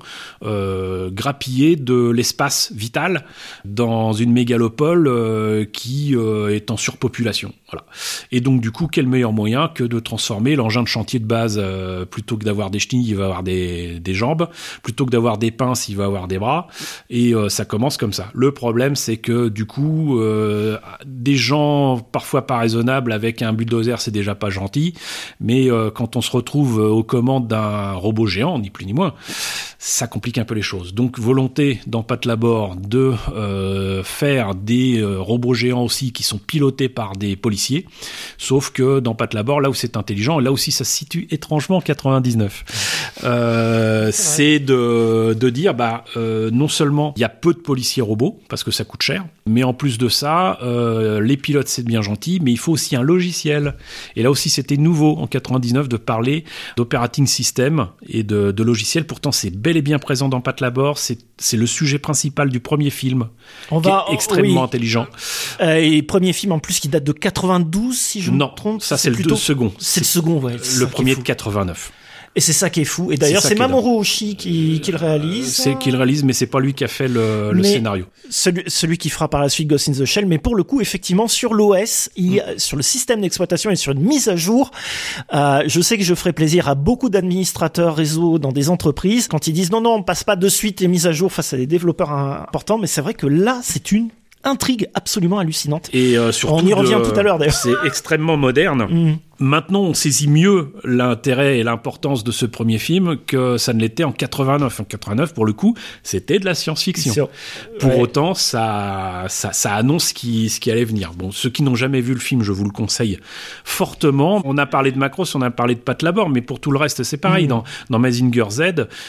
euh, grappiller de l'espace vital dans une mégalopole euh, qui euh, est en surpopulation. Voilà. Et donc du coup, quel meilleur moyen que de transformer l'engin de chantier de base, euh, plutôt que d'avoir des chenilles, il va avoir des, des jambes, plutôt que d'avoir des pinces, il va avoir des bras, et euh, ça commence comme ça. Le problème, c'est que du coup, euh, des gens parfois pas raisonnables avec un bulldozer, c'est déjà pas gentil, mais euh, quand on se retrouve aux commandes d'un robot géant, ni plus ni moins, ça complique un peu les choses. Donc volonté dans Pat Labor de euh, faire des euh, robots géants aussi qui sont pilotés par des policiers, sauf que dans Pat Labor, là où c'est intelligent, là aussi ça se situe étrangement en quatre-vingt-dix-neuf, euh, c'est, c'est de, de dire bah euh, non seulement il y a peu de policiers robots parce que ça coûte cher, mais en plus de ça, euh, les pilotes c'est bien gentil, mais il faut aussi un logiciel. Et là aussi c'était nouveau en quatre-vingt-dix-neuf de parler d'operating system et de, de logiciel. Pourtant c'est bel et bien présent dans Pat Labor, c'est, c'est le sujet principal du premier film, on qui va, est extrêmement oui. intelligent. Euh, et premier film en plus qui date de quatre-vingt-douze, si je non, me trompe. ça c'est, c'est le plutôt... second. C'est, c'est le second, ouais. Le premier de quatre-vingt-neuf. Et c'est ça qui est fou. Et d'ailleurs, c'est, c'est Mamoru Oshii qui, qui le réalise. C'est qui le réalise, mais c'est pas lui qui a fait le, le scénario. Celui, celui qui fera par la suite Ghost in the Shell. Mais pour le coup, effectivement, sur l'O S, il, mm. sur le système d'exploitation et sur une mise à jour, euh, je sais que je ferai plaisir à beaucoup d'administrateurs réseau dans des entreprises quand ils disent non, non, on passe pas de suite les mises à jour face à des développeurs importants. Mais c'est vrai que là, c'est une intrigue absolument hallucinante. Et euh, surtout, on y revient de, tout à l'heure d'ailleurs. C'est extrêmement moderne. Mm. Maintenant, on saisit mieux l'intérêt et l'importance de ce premier film que ça ne l'était en quatre-vingt-neuf. En quatre-vingt-neuf, pour le coup, c'était de la science-fiction. Pour ouais. autant, ça, ça, ça annonce ce qui, ce qui allait venir. Bon, ceux qui n'ont jamais vu le film, je vous le conseille fortement. On a parlé de Macross, on a parlé de Pat Labor, mais pour tout le reste, c'est pareil. Mmh. Dans, dans Mazinger Z,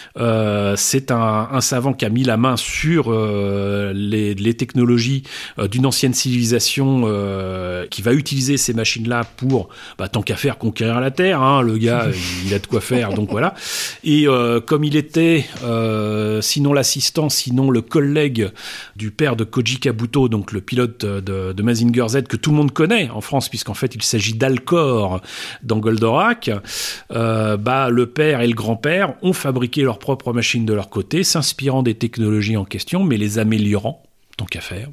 euh, c'est un, un savant qui a mis la main sur euh, les, les technologies euh, d'une ancienne civilisation euh, qui va utiliser ces machines-là pour bah, tant qu'à faire conquérir la Terre, hein, le gars il a de quoi faire, donc voilà. Et euh, comme il était euh, sinon l'assistant, sinon le collègue du père de Koji Kabuto, donc le pilote de, de Mazinger Z que tout le monde connaît en France, puisqu'en fait il s'agit d'Alcor dans Goldorak, euh, bah le père et le grand-père ont fabriqué leurs propres machines de leur côté, s'inspirant des technologies en question, mais les améliorant tant qu'à faire.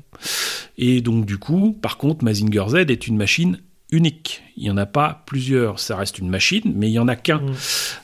Et donc du coup, par contre, Mazinger Z est une machine unique. Il n'y en a pas plusieurs. Ça reste une machine, mais il n'y en a qu'un. Mmh.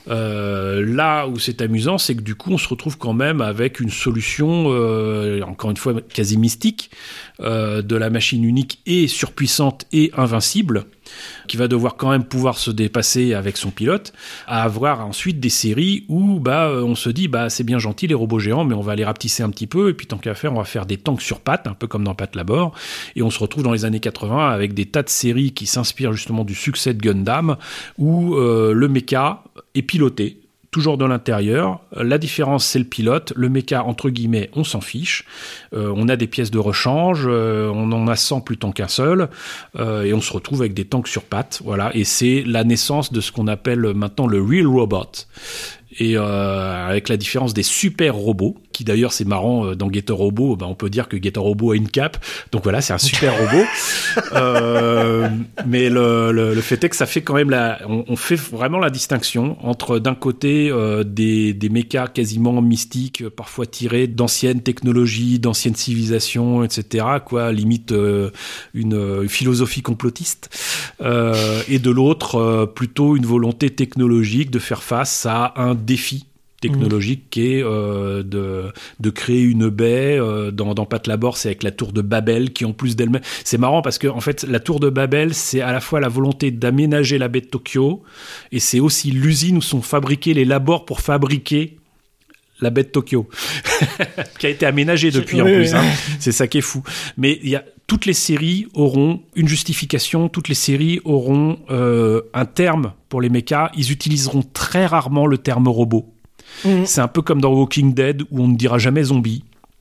Euh, là où c'est amusant, c'est que du coup, on se retrouve quand même avec une solution, euh, encore une fois, quasi mystique, euh, de la machine unique et surpuissante et invincible, qui va devoir quand même pouvoir se dépasser avec son pilote, à avoir ensuite des séries où bah, on se dit bah, c'est bien gentil les robots géants, mais on va les rapetisser un petit peu, et puis tant qu'à faire, on va faire des tanks sur pattes, un peu comme dans Pat Labor, et on se retrouve dans les années quatre-vingts avec des tas de séries qui s'inspirent justement du succès de Gundam, où euh, le méca est piloté, toujours de l'intérieur. La différence, c'est le pilote. Le méca, entre guillemets, on s'en fiche. Euh, on a des pièces de rechange, euh, on en a cent plutôt qu'un seul, euh, et on se retrouve avec des tanks sur pattes. Voilà. Et c'est la naissance de ce qu'on appelle maintenant le Real Robot. Et euh, avec la différence des super robots, qui d'ailleurs c'est marrant, dans Getter Robo, bah, on peut dire que Getter Robo a une cape, donc voilà, c'est un super robot. Euh, mais le, le, le fait est que ça fait quand même la, on, on fait vraiment la distinction entre d'un côté euh, des, des mechas quasiment mystiques, parfois tirés d'anciennes technologies, d'anciennes civilisations, et cetera. Quoi, limite euh, une, une philosophie complotiste, euh, et de l'autre euh, plutôt une volonté technologique de faire face à un défi technologique mmh. qui est euh, de, de créer une baie. Euh, dans, dans Pat Labor, c'est avec la tour de Babel qui, en plus d'elle-même... C'est marrant parce que en fait, la tour de Babel, c'est à la fois la volonté d'aménager la baie de Tokyo et c'est aussi l'usine où sont fabriqués les labors pour fabriquer la baie de Tokyo, qui a été aménagée depuis oui, en plus. Oui, hein. oui. C'est ça qui est fou. Mais il y a... Toutes les séries auront une justification, toutes les séries auront euh, un terme pour les mechas. Ils utiliseront très rarement le terme robot. Mmh. C'est un peu comme dans Walking Dead où on ne dira jamais zombie.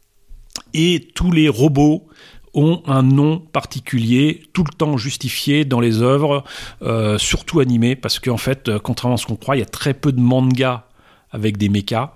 Et tous les robots ont un nom particulier, tout le temps justifié dans les œuvres, euh, surtout animées, parce qu'en fait, contrairement à ce qu'on croit, il y a très peu de mangas avec des mechas.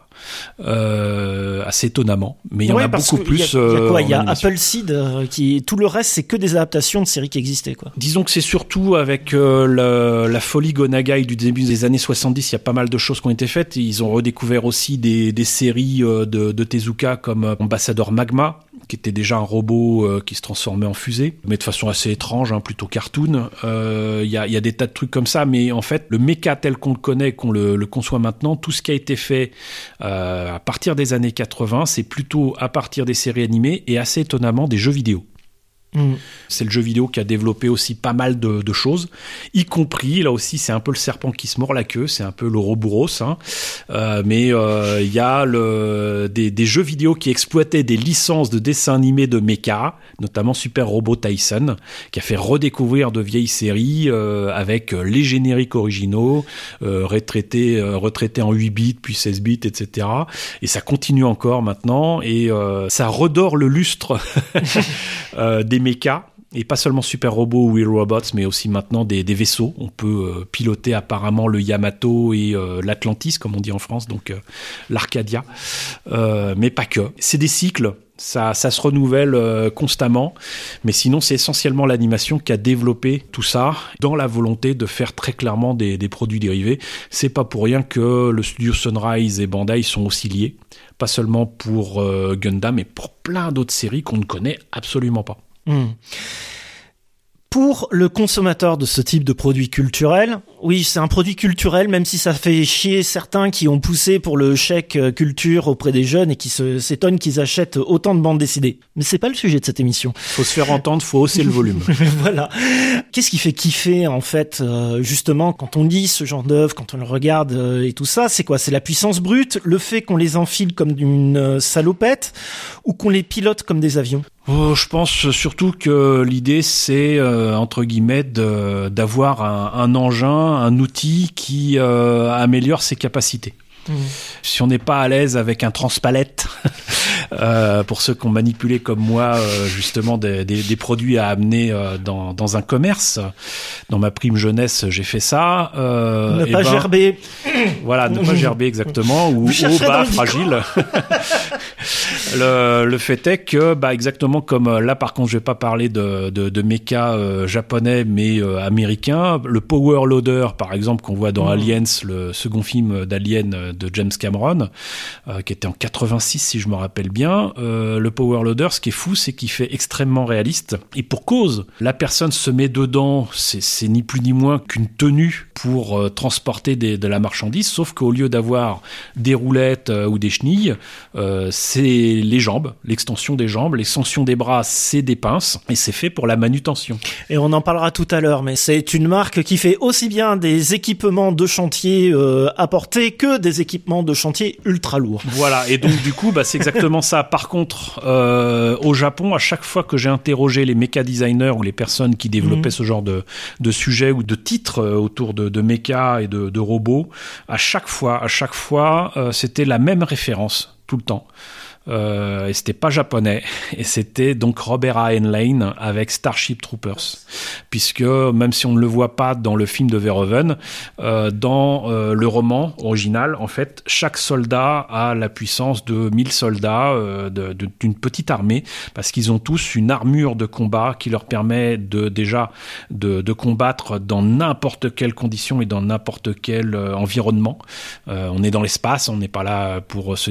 Euh, assez étonnamment, mais il y en ouais, a beaucoup plus. Il y a, il y a quoi Il y a Appleseed euh, qui tout le reste c'est que des adaptations de séries qui existaient quoi. Disons que c'est surtout avec euh, la, la folie Gonagai du début des années soixante-dix, il y a pas mal de choses qui ont été faites. Ils ont redécouvert aussi des, des séries euh, de, de Tezuka comme euh, Ambassador Magma, qui était déjà un robot euh, qui se transformait en fusée, mais de façon assez étrange, hein, plutôt cartoon. Il euh, y, a, y a des tas de trucs comme ça, mais en fait, le méca tel qu'on le connaît, qu'on le, le conçoit maintenant, tout ce qui a été fait euh, à partir des années quatre-vingts, c'est plutôt à partir des séries animées et assez étonnamment des jeux vidéo. Mmh. C'est le jeu vidéo qui a développé aussi pas mal de, de choses, y compris, là aussi c'est un peu le serpent qui se mord la queue, c'est un peu l'Ouroboros, hein. euh, mais il euh, y a le, des, des jeux vidéo qui exploitaient des licences de dessins animés de mecha, notamment Super Robot Tyson, qui a fait redécouvrir de vieilles séries euh, avec les génériques originaux, euh, retraités, euh, retraités en huit bits, puis seize bits, et cetera. Et ça continue encore maintenant, et euh, ça redore le lustre euh, des mechas, et pas seulement Super Robot ou Hero Robots, mais aussi maintenant des, des vaisseaux. On peut euh, piloter apparemment le Yamato et euh, l'Atlantis, comme on dit en France, donc euh, l'Arcadia, euh, mais pas que. C'est des cycles, ça, ça se renouvelle euh, constamment, mais sinon c'est essentiellement l'animation qui a développé tout ça, dans la volonté de faire très clairement des, des produits dérivés. C'est pas pour rien que le studio Sunrise et Bandai sont aussi liés, pas seulement pour euh, Gundam, mais pour plein d'autres séries qu'on ne connaît absolument pas. Mmh. Pour le consommateur de ce type de produit culturel, oui, c'est un produit culturel, même si ça fait chier certains qui ont poussé pour le chèque culture auprès des jeunes et qui se, s'étonnent qu'ils achètent autant de bandes dessinées. Mais c'est pas le sujet de cette émission. Faut se faire entendre, faut hausser le volume. Voilà. Qu'est-ce qui fait kiffer, en fait, euh, justement, quand on lit ce genre d'œuvre, quand on le regarde euh, et tout ça, c'est quoi? C'est la puissance brute, le fait qu'on les enfile comme une euh, salopette, ou qu'on les pilote comme des avions? Oh, je pense surtout que l'idée, c'est, euh, entre guillemets, de, d'avoir un, un engin, un outil qui euh, améliore ses capacités. Mmh. Si on n'est pas à l'aise avec un transpalette, euh, pour ceux qui ont manipulé comme moi euh, justement des, des, des produits à amener euh, dans, dans un commerce, dans ma prime jeunesse j'ai fait ça. Euh, ne pas ben, gerber. Voilà, ne pas gerber exactement, ou au bas fragile. Le, le fait est que, bah, exactement comme là, par contre, je vais pas parler de, de, de méca euh, japonais, mais euh, américain. Le Power Loader, par exemple, qu'on voit dans mmh. Aliens, le second film d'Alien de James Cameron, euh, qui était en quatre-vingt-six, si je me rappelle bien. Euh, le Power Loader, ce qui est fou, c'est qu'il fait extrêmement réaliste. Et pour cause, la personne se met dedans, c'est, c'est ni plus ni moins qu'une tenue pour euh, transporter des, de la marchandise, sauf qu'au lieu d'avoir des roulettes euh, ou des chenilles, euh, c'est les jambes, l'extension des jambes, l'extension des bras, c'est des pinces, et c'est fait pour la manutention. Et on en parlera tout à l'heure, mais c'est une marque qui fait aussi bien des équipements de chantier euh, à portée que des équipements de chantier ultra lourds. Voilà, et donc du coup, bah, c'est exactement ça. Par contre, euh, au Japon, à chaque fois que j'ai interrogé les méca designers ou les personnes qui développaient mmh. ce genre de, de sujets ou de titres autour de, de méca et de, de robots, à chaque fois, à chaque fois, euh, c'était la même référence, tout le temps. Euh, et c'était pas japonais, et c'était donc Robert A. Heinlein avec Starship Troopers, puisque même si on ne le voit pas dans le film de Verhoeven, euh, dans euh, le roman original, en fait, chaque soldat a la puissance de mille soldats euh, de, de, d'une petite armée, parce qu'ils ont tous une armure de combat qui leur permet de déjà de, de combattre dans n'importe quelle condition et dans n'importe quel euh, environnement. Euh, on est dans l'espace, on n'est pas là pour se dire qu'il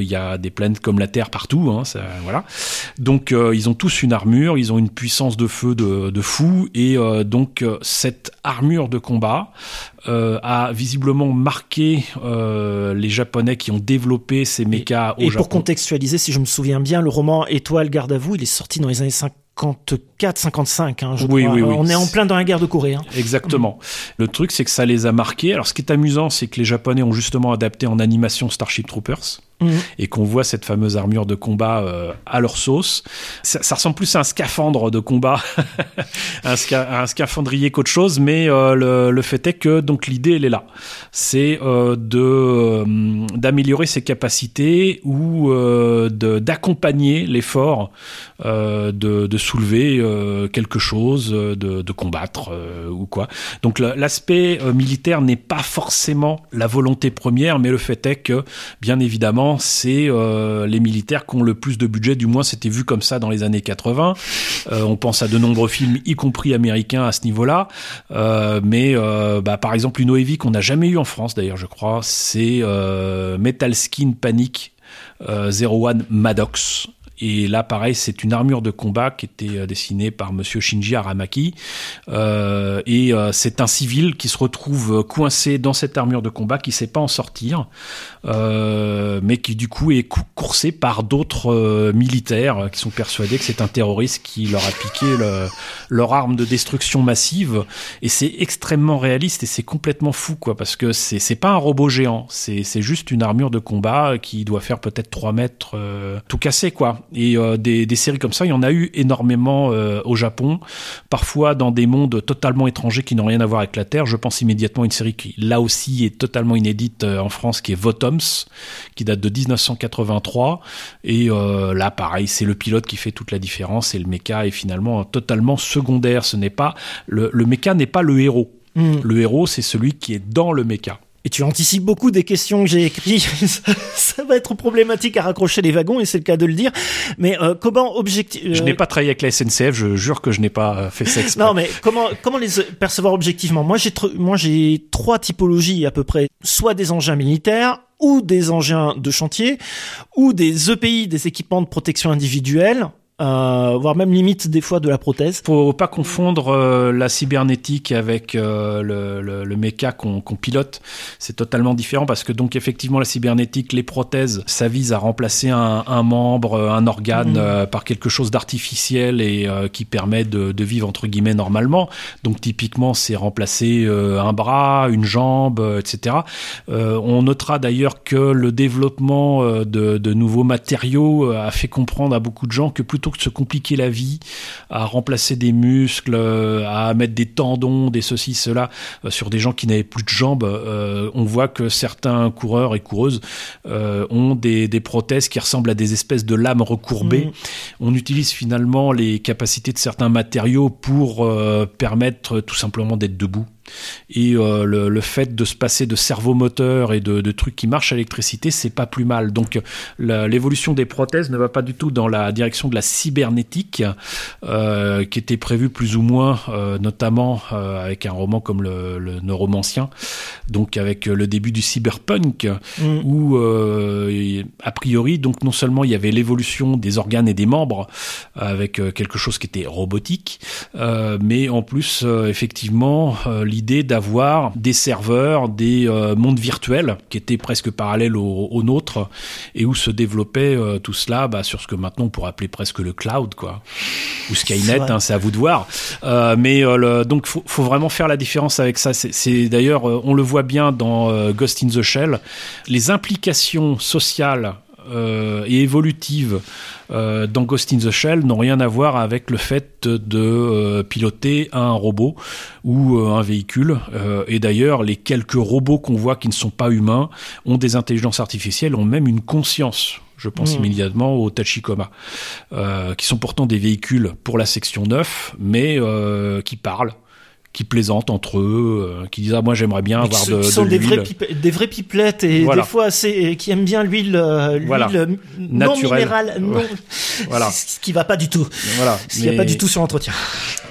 il y a des planètes comme la Terre partout, hein, ça, voilà. Donc euh, ils ont tous une armure, ils ont une puissance de feu de, de fou, et euh, donc euh, cette armure de combat euh, a visiblement marqué euh, les Japonais qui ont développé ces mechas au et Japon. Pour contextualiser, si je me souviens bien, le roman Étoile, garde à vous, il est sorti dans les années cinquante-quatre cinquante-cinq, hein, je oui, crois. Oui, oui. On est en plein dans la guerre de Corée. Hein. Exactement. Le truc, c'est que ça les a marqués. Alors, ce qui est amusant, c'est que les Japonais ont justement adapté en animation Starship Troopers. Mmh. Et qu'on voit cette fameuse armure de combat euh, à leur sauce. Ça, ça ressemble plus à un scaphandre de combat, un, sca- un scaphandrier qu'autre chose, mais euh, le, le fait est que donc l'idée elle est là, c'est euh, de euh, d'améliorer ses capacités ou euh, de, d'accompagner l'effort euh, de, de soulever euh, quelque chose, de, de combattre euh, ou quoi. Donc l'aspect euh, militaire n'est pas forcément la volonté première, mais le fait est que bien évidemment c'est euh, les militaires qui ont le plus de budget, du moins c'était vu comme ça dans les années quatre-vingts. Euh, on pense à de nombreux films, y compris américains à ce niveau-là. Euh, mais euh, bah, par exemple, une O E V qu'on n'a jamais eu en France d'ailleurs, je crois, c'est euh, Metal Skin Panic euh, zéro un Maddox. Et là, pareil, c'est une armure de combat qui était dessinée par monsieur Shinji Aramaki. Euh, et euh, c'est un civil qui se retrouve coincé dans cette armure de combat, qui ne sait pas en sortir, euh, mais qui du coup est coursé par d'autres euh, militaires qui sont persuadés que c'est un terroriste qui leur a piqué le, leur arme de destruction massive. Et c'est extrêmement réaliste et c'est complètement fou, quoi, parce que c'est, c'est pas un robot géant, c'est, c'est juste une armure de combat qui doit faire peut-être trois mètres euh, tout cassé, quoi. Et euh, des, des séries comme ça, il y en a eu énormément euh, au Japon, parfois dans des mondes totalement étrangers qui n'ont rien à voir avec la Terre. Je pense immédiatement à une série qui, là aussi, est totalement inédite euh, en France, qui est Votoms, qui date de dix-neuf cent quatre-vingt-trois. Et euh, là, pareil, c'est le pilote qui fait toute la différence et le méca est finalement totalement secondaire. Ce n'est pas le, le méca n'est pas le héros. Mmh. Le héros, c'est celui qui est dans le méca. Et tu anticipes beaucoup des questions que j'ai écrites. ça, ça va être problématique à raccrocher les wagons, et c'est le cas de le dire. Mais euh, comment objectif... Euh... Je n'ai pas travaillé avec la S N C F, je jure que je n'ai pas fait ça exprès. Non, mais comment comment les percevoir objectivement ? Moi, j'ai tr- moi j'ai trois typologies à peu près. Soit des engins militaires, ou des engins de chantier, ou des E P I, des équipements de protection individuelle. Euh, voire même limite des fois de la prothèse. Faut pas confondre euh, la cybernétique avec euh, le, le, le méca qu'on, qu'on pilote. C'est totalement différent parce que donc effectivement la cybernétique, les prothèses, ça vise à remplacer un, un membre, un organe mmh. euh, par quelque chose d'artificiel et euh, qui permet de, de vivre entre guillemets normalement. Donc typiquement c'est remplacer euh, un bras, une jambe, euh, et cetera. Euh, on notera d'ailleurs que le développement euh, de, de nouveaux matériaux euh, a fait comprendre à beaucoup de gens que plutôt que de se compliquer la vie, à remplacer des muscles, à mettre des tendons, des ceci, cela, euh, sur des gens qui n'avaient plus de jambes, euh, on voit que certains coureurs et coureuses euh, ont des, des prothèses qui ressemblent à des espèces de lames recourbées. Mmh. On utilise finalement les capacités de certains matériaux pour euh, permettre tout simplement d'être debout. Et euh, le, le fait de se passer de servomoteur et de, de trucs qui marchent à l'électricité, c'est pas plus mal. Donc la, l'évolution des prothèses ne va pas du tout dans la direction de la cybernétique, euh, qui était prévue plus ou moins, euh, notamment euh, avec un roman comme le, le Neuromancien, donc avec le début du cyberpunk, mmh. où euh, a priori, donc non seulement il y avait l'évolution des organes et des membres, avec euh, quelque chose qui était robotique, euh, mais en plus, euh, effectivement, euh, l'idée d'avoir des serveurs, des euh, mondes virtuels qui étaient presque parallèles aux, aux nôtres et où se développait euh, tout cela bah, sur ce que maintenant on pourrait appeler presque le cloud, quoi, ou Skynet, c'est, hein, c'est à vous de voir. Euh, mais euh, le, donc faut, faut vraiment faire la différence avec ça. C'est, c'est d'ailleurs, euh, on le voit bien dans euh, Ghost in the Shell, les implications sociales Euh, et évolutives euh, dans Ghost in the Shell n'ont rien à voir avec le fait de euh, piloter un robot ou euh, un véhicule. Euh, et d'ailleurs, les quelques robots qu'on voit qui ne sont pas humains ont des intelligences artificielles, ont même une conscience. Je pense mmh. immédiatement aux Tachikoma, euh, qui sont pourtant des véhicules pour la section neuf, mais euh, qui parlent, qui plaisantent entre eux, euh, qui disent ah moi j'aimerais bien avoir de, de sont l'huile. Des vrais, pipe, des vrais pipelettes et voilà. Des fois assez, qui aiment bien l'huile, euh, l'huile voilà. non minérale, non, voilà. ce qui va pas du tout, voilà. ce qui mais... va pas du tout sur l'entretien.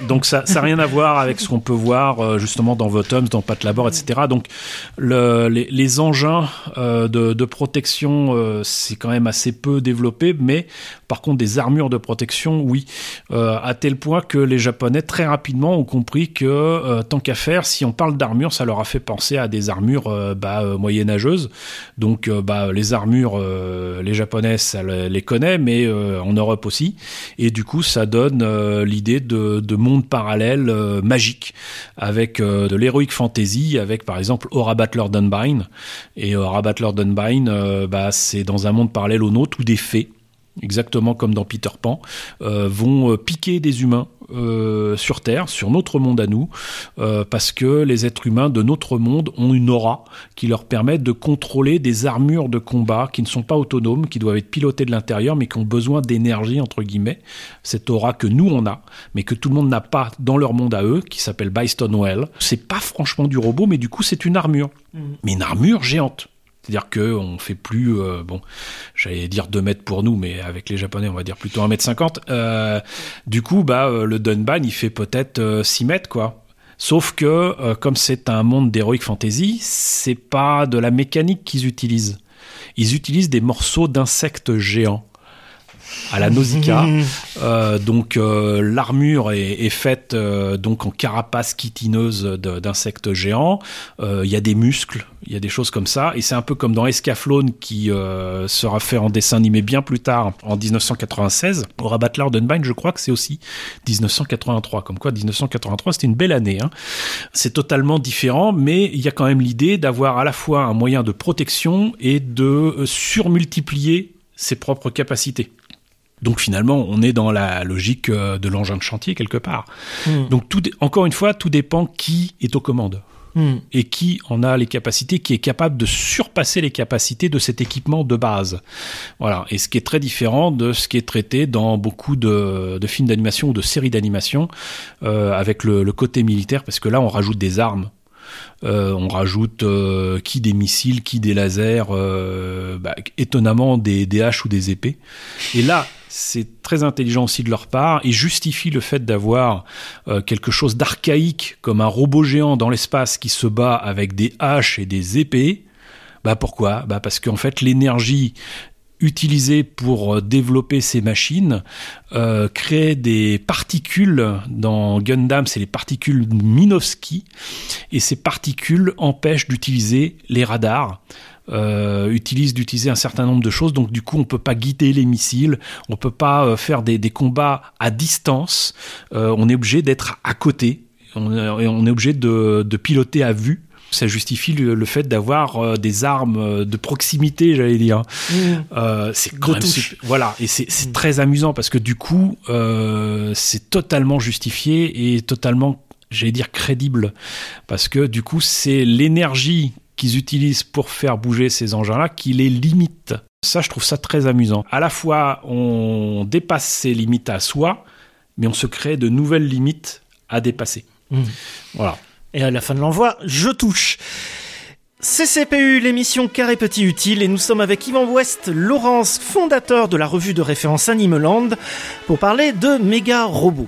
Donc ça ça n'a rien à voir avec ce qu'on peut voir euh, justement dans Votoms, dans Pat Labor, et cetera. Donc le, les, les engins euh, de, de protection, euh, c'est quand même assez peu développé, mais par contre des armures de protection, oui, euh, à tel point que les Japonais très rapidement ont compris que euh, tant qu'à faire, si on parle d'armure, ça leur a fait penser à des armures euh, bah, euh, moyenâgeuses. Donc euh, bah, les armures, euh, les Japonais, ça les connaît, mais euh, en Europe aussi. Et du coup, ça donne euh, l'idée de, de mondes parallèles euh, magiques, avec euh, de l'heroic fantasy, avec par exemple Aura Battler d'Unbind. Et Aura Battler d'Unbind, euh, bah, c'est dans un monde parallèle au nôtre où des fées, exactement comme dans Peter Pan, euh, vont piquer des humains euh, sur Terre, sur notre monde à nous, euh, parce que les êtres humains de notre monde ont une aura qui leur permet de contrôler des armures de combat qui ne sont pas autonomes, qui doivent être pilotées de l'intérieur, mais qui ont besoin d'énergie, entre guillemets. Cette aura que nous, on a, mais que tout le monde n'a pas dans leur monde à eux, qui s'appelle Bystonewell. C'est pas franchement du robot, mais du coup, c'est une armure. Mmh. Mais une armure géante. C'est-à-dire qu'on fait plus, euh, bon, j'allais dire deux mètres pour nous, mais avec les Japonais, on va dire plutôt un mètre cinquante. Euh, du coup, bah, euh, le Dunban, il fait peut-être euh, six mètres, quoi. Sauf que, euh, comme c'est un monde d'heroic fantasy, c'est pas de la mécanique qu'ils utilisent. Ils utilisent des morceaux d'insectes géants. À la Nausicaa, euh, donc euh, l'armure est, est faite euh, donc en carapace chitineuse de, d'insectes géants. Il euh, y a des muscles, il y a des choses comme ça, et c'est un peu comme dans Escaflowne qui euh, sera fait en dessin animé bien plus tard, en dix-neuf cent quatre-vingt-seize. Aura Battler d'Unbind, je crois que c'est aussi dix-neuf cent quatre-vingt-trois. Comme quoi, dix-neuf cent quatre-vingt-trois, c'était une belle année. Hein. C'est totalement différent, mais il y a quand même l'idée d'avoir à la fois un moyen de protection et de surmultiplier ses propres capacités. Donc finalement, on est dans la logique de l'engin de chantier quelque part. Mmh. Donc tout, encore une fois, tout dépend qui est aux commandes mmh. et qui en a les capacités, qui est capable de surpasser les capacités de cet équipement de base. Voilà. Et ce qui est très différent de ce qui est traité dans beaucoup de, de films d'animation ou de séries d'animation euh, avec le, le côté militaire, parce que là, on rajoute des armes. Euh, on rajoute euh, qui des missiles, qui des lasers, euh, bah, étonnamment des, des haches ou des épées. Et là, c'est très intelligent aussi de leur part et justifie le fait d'avoir euh, quelque chose d'archaïque comme un robot géant dans l'espace qui se bat avec des haches et des épées. Bah pourquoi ? Bah parce qu'en fait l'énergie utilisée pour développer ces machines euh, crée des particules. Dans Gundam, c'est les particules Minovsky, et ces particules empêchent d'utiliser les radars. Euh, utilise d'utiliser un certain nombre de choses, donc du coup on peut pas guider les missiles, on peut pas euh, faire des, des combats à distance, euh, on est obligé d'être à côté, on, on est obligé de, de piloter à vue. Ça justifie le, le fait d'avoir euh, des armes de proximité, j'allais dire. Mmh. Euh, c'est quand de même super, voilà, et c'est, c'est mmh. très amusant parce que du coup euh, c'est totalement justifié et totalement, j'allais dire, crédible, parce que du coup c'est l'énergie qu'ils utilisent pour faire bouger ces engins-là qui les limite. Ça, je trouve ça très amusant. À la fois, on dépasse ces limites à soi, mais on se crée de nouvelles limites à dépasser. Mmh. Voilà. Et à la fin de l'envoi, je touche. C C P U, l'émission Carré Petit Utile, et nous sommes avec Yvan West Laurence, fondateur de la revue de référence Animeland, pour parler de méga robots.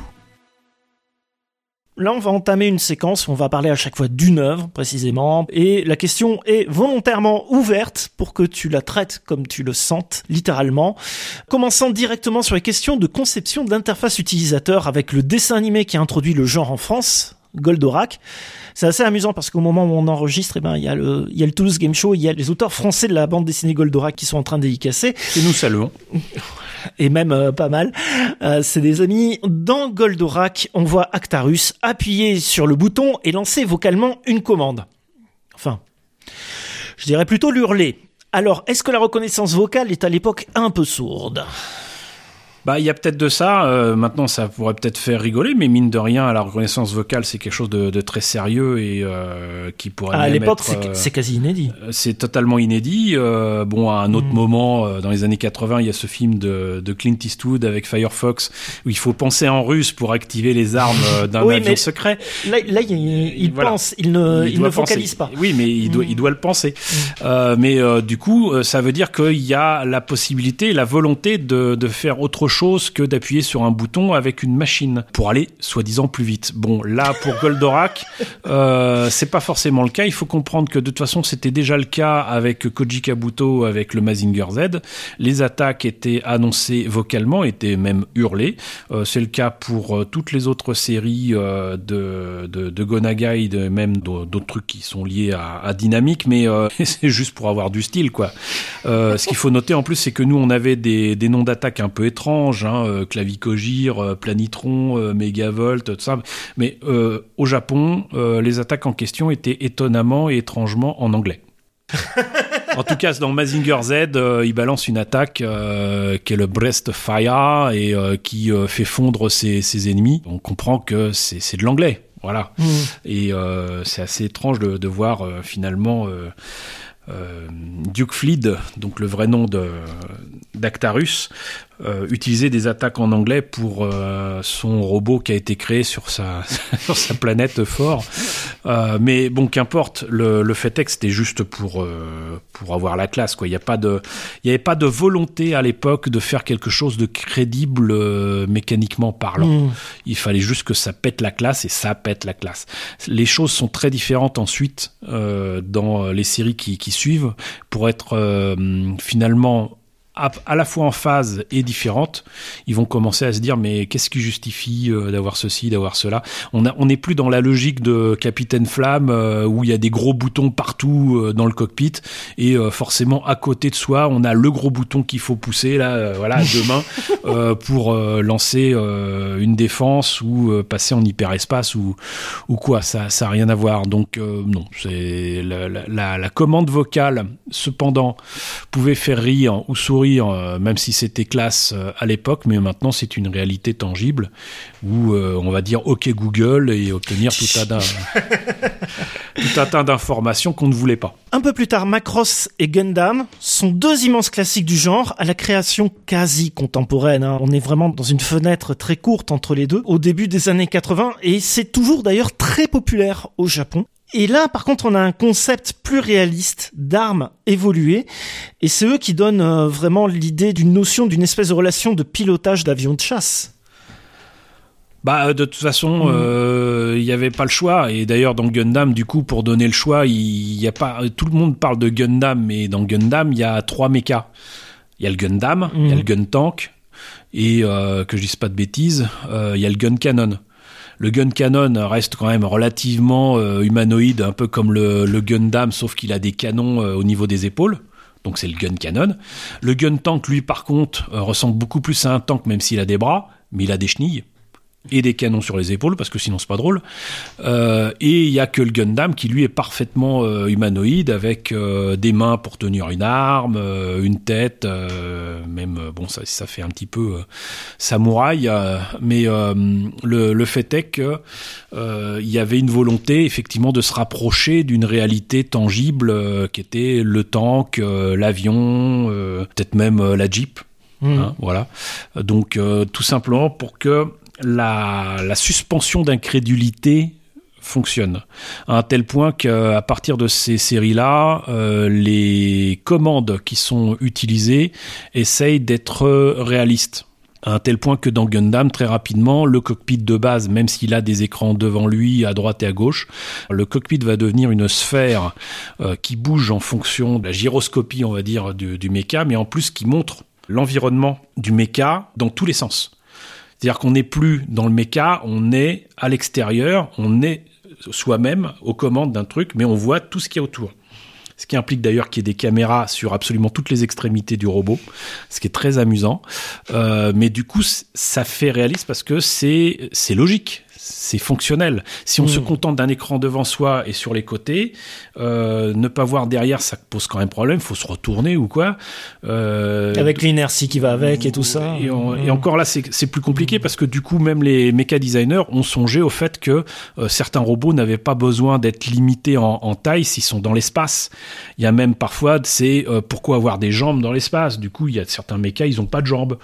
Là, on va entamer une séquence où on va parler à chaque fois d'une œuvre, précisément, et la question est volontairement ouverte pour que tu la traites comme tu le sentes, littéralement. Commençant directement sur les questions de conception d'interface utilisateur avec le dessin animé qui a introduit le genre en France, Goldorak. C'est assez amusant parce qu'au moment où on enregistre, eh ben, il y a le, il y a le Toulouse Game Show, il y a les auteurs français de la bande dessinée Goldorak qui sont en train de dédicacer. Et nous saluons. Et même euh, pas mal. Euh, c'est des amis. Dans Goldorak, on voit Actarus appuyer sur le bouton et lancer vocalement une commande. Enfin, je dirais plutôt l'hurler. Alors, est-ce que la reconnaissance vocale est à l'époque un peu sourde ? Bah, il y a peut-être de ça. Euh, maintenant, ça pourrait peut-être faire rigoler, mais mine de rien, la reconnaissance vocale, c'est quelque chose de, de très sérieux et euh, qui pourrait. À même l'époque, être, c'est, euh, c'est quasi inédit. C'est totalement inédit. Euh, bon, à un autre mmh. moment, euh, dans les années quatre-vingts, il y a ce film de, de Clint Eastwood avec Firefox où il faut penser en russe pour activer les armes d'un oui, avion secret. Là, là, il, il voilà. pense, il ne, il, il ne vocalise pas. Oui, mais il doit, mmh. il doit le penser. Mmh. Euh, mais euh, du coup, ça veut dire qu'il y a la possibilité, la volonté de, de faire autre chose. chose que d'appuyer sur un bouton avec une machine pour aller soi-disant plus vite. Bon, là pour Goldorak, euh, c'est pas forcément le cas. Il faut comprendre que de toute façon c'était déjà le cas avec Koji Kabuto, avec le Mazinger Z. Les attaques étaient annoncées vocalement, étaient même hurlées. Euh, c'est le cas pour euh, toutes les autres séries euh, de, de, de Go Nagai, de, même d'autres trucs qui sont liés à, à Dynamic, mais euh, c'est juste pour avoir du style, quoi. Euh, ce qu'il faut noter en plus, c'est que nous on avait des, des noms d'attaques un peu étranges, hein, euh, Clavicogir, euh, Planitron, euh, Megavolt, tout ça. Mais euh, au Japon, euh, les attaques en question étaient étonnamment et étrangement en anglais. En tout cas, dans Mazinger Z, euh, il balance une attaque euh, qui est le Breast Fire et euh, qui euh, fait fondre ses, ses ennemis. On comprend que c'est, c'est de l'anglais, voilà. Mmh. Et euh, c'est assez étrange de, de voir euh, finalement euh, euh, Duke Fleed, donc le vrai nom de d'Actarus, euh, utiliser des attaques en anglais pour euh, son robot qui a été créé sur sa sur sa planète fort. Euh, mais bon, qu'importe. Le, le fait est que c'était juste pour euh, pour avoir la classe, quoi. Il y a pas de il y avait pas de volonté à l'époque de faire quelque chose de crédible euh, mécaniquement parlant. Mmh. Il fallait juste que ça pète la classe et ça pète la classe. Les choses sont très différentes ensuite euh, dans les séries qui qui suivent pour être euh, finalement À, à la fois en phase et différente. Ils vont commencer à se dire mais qu'est-ce qui justifie euh, d'avoir ceci, d'avoir cela. On a, on n'est plus dans la logique de Capitaine Flamme euh, où il y a des gros boutons partout euh, dans le cockpit et euh, forcément à côté de soi on a le gros bouton qu'il faut pousser là, euh, voilà, à deux mains euh, pour euh, lancer euh, une défense ou euh, passer en hyperespace ou ou quoi. Ça, ça a rien à voir. Donc euh, non, c'est la, la, la, la commande vocale cependant pouvait faire rire ou sourire, même si c'était classe à l'époque, mais maintenant c'est une réalité tangible où euh, on va dire OK Google et obtenir tout un, tout un tas d'informations qu'on ne voulait pas. Un peu plus tard, Macross et Gundam sont deux immenses classiques du genre à la création quasi contemporaine. Hein. On est vraiment dans une fenêtre très courte entre les deux, au début des années quatre-vingts, et c'est toujours d'ailleurs très populaire au Japon. Et là, par contre, on a un concept plus réaliste d'armes évoluées, et c'est eux qui donnent euh, vraiment l'idée d'une notion, d'une espèce de relation de pilotage d'avions de chasse. Bah, de toute façon, il mmh. euh, y avait pas le choix. Et d'ailleurs, dans Gundam, du coup, pour donner le choix, il y a pas, tout le monde parle de Gundam, mais dans Gundam, il y a trois mechas. Il y a le Gundam, il mmh. y a le Gun Tank, et euh, que je dise pas de bêtises, il euh, y a le Gun Cannon. Le Gun Cannon reste quand même relativement euh, humanoïde, un peu comme le, le Gundam, sauf qu'il a des canons euh, au niveau des épaules. Donc c'est le Gun Cannon. Le Gun Tank, lui, par contre, euh, ressemble beaucoup plus à un tank, même s'il a des bras, mais il a des chenilles et des canons sur les épaules, parce que sinon c'est pas drôle. Euh, et il y a que le Gundam qui, lui, est parfaitement euh, humanoïde, avec euh, des mains pour tenir une arme, euh, une tête, euh, même, euh, bon, ça, ça fait un petit peu euh, samouraï, euh, mais euh, le, le fait est que euh, il y avait une volonté, effectivement, de se rapprocher d'une réalité tangible, euh, qui était le tank, euh, l'avion, euh, peut-être même euh, la Jeep. Mmh. Hein, voilà. Donc, euh, tout simplement pour que La, la suspension d'incrédulité fonctionne à un tel point qu'à partir de ces séries-là, euh, les commandes qui sont utilisées essayent d'être réalistes. À un tel point que dans Gundam, très rapidement, le cockpit de base, même s'il a des écrans devant lui, à droite et à gauche, le cockpit va devenir une sphère euh, qui bouge en fonction de la gyroscopie, on va dire, du, du méca, mais en plus qui montre l'environnement du méca dans tous les sens. C'est-à-dire qu'on n'est plus dans le méca, on est à l'extérieur, on est soi-même aux commandes d'un truc, mais on voit tout ce qu'il y a autour. Ce qui implique d'ailleurs qu'il y ait des caméras sur absolument toutes les extrémités du robot, ce qui est très amusant. Euh, mais du coup, ça fait réaliste parce que c'est, c'est logique. C'est fonctionnel. Si on mmh. se contente d'un écran devant soi et sur les côtés, euh, ne pas voir derrière, ça pose quand même problème. Il faut se retourner ou quoi. Euh, avec l'inertie qui va avec et tout ça. Et, on, mmh. et encore là, c'est, c'est plus compliqué parce que du coup, même les méca designers ont songé au fait que euh, certains robots n'avaient pas besoin d'être limités en, en taille s'ils sont dans l'espace. Il y a même parfois, c'est euh, pourquoi avoir des jambes dans l'espace. Du coup, il y a certains mécas, ils n'ont pas de jambes.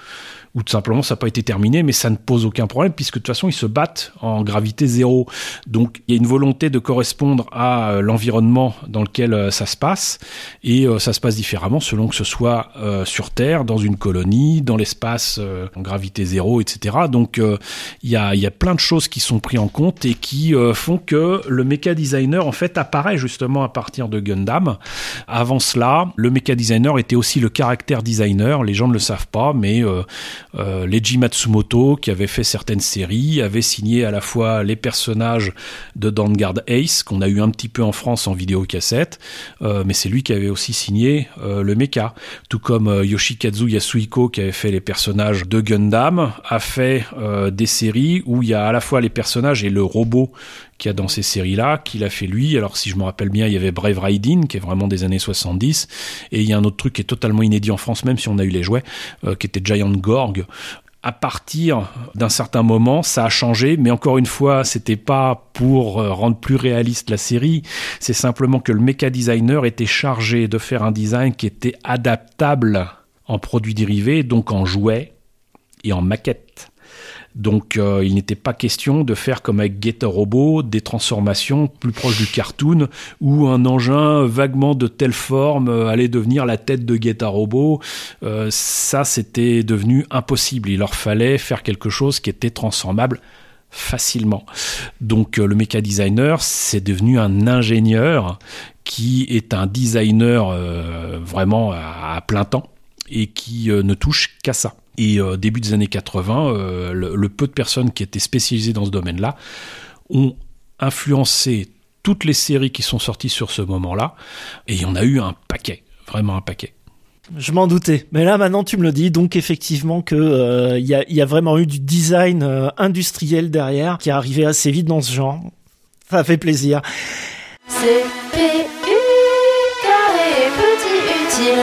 ou tout simplement ça n'a pas été terminé, mais ça ne pose aucun problème puisque de toute façon ils se battent en gravité zéro. Donc il y a une volonté de correspondre à euh, l'environnement dans lequel euh, ça se passe, et euh, ça se passe différemment selon que ce soit euh, sur Terre, dans une colonie, dans l'espace euh, en gravité zéro, et cetera. Donc il euh, y, a, y a plein de choses qui sont prises en compte et qui euh, font que le mecha designer en fait apparaît justement à partir de Gundam. Avant cela, le mecha designer était aussi le caractère designer. Les gens ne le savent pas, mais euh, euh, Leiji Matsumoto, qui avait fait certaines séries, avait signé à la fois les personnages de Vanguard Ace, qu'on a eu un petit peu en France en vidéocassette, euh, mais c'est lui qui avait aussi signé euh, le mecha. Tout comme euh, Yoshikazu Yasuhiko, qui avait fait les personnages de Gundam, a fait euh, des séries où il y a à la fois les personnages et le robot qu'il y a dans ces séries-là, qu'il a fait lui. Alors si je me rappelle bien, il y avait Brave Riding, qui est vraiment des années soixante-dix, et il y a un autre truc qui est totalement inédit en France, même si on a eu les jouets, euh, qui était Giant Gorg. À partir d'un certain moment, ça a changé, mais encore une fois, c'était pas pour rendre plus réaliste la série, c'est simplement que le mecha designer était chargé de faire un design qui était adaptable en produits dérivés, donc en jouets et en maquettes. Donc euh, il n'était pas question de faire comme avec Getter Robot des transformations plus proches du cartoon où un engin vaguement de telle forme euh, allait devenir la tête de Getter Robot. Euh, ça c'était devenu impossible. Il leur fallait faire quelque chose qui était transformable facilement. Donc euh, le mecha designer c'est devenu un ingénieur qui est un designer euh, vraiment à, à plein temps et qui euh, ne touche qu'à ça. Et euh, début des années quatre-vingts, euh, le, le peu de personnes qui étaient spécialisées dans ce domaine-là ont influencé toutes les séries qui sont sorties sur ce moment-là. Et il y en a eu un paquet, vraiment un paquet. Je m'en doutais. Mais là, maintenant, tu me le dis. Donc, effectivement, que euh, y a, y a vraiment eu du design euh, industriel derrière qui est arrivé assez vite dans ce genre. Ça fait plaisir. C P U, carré petit utile.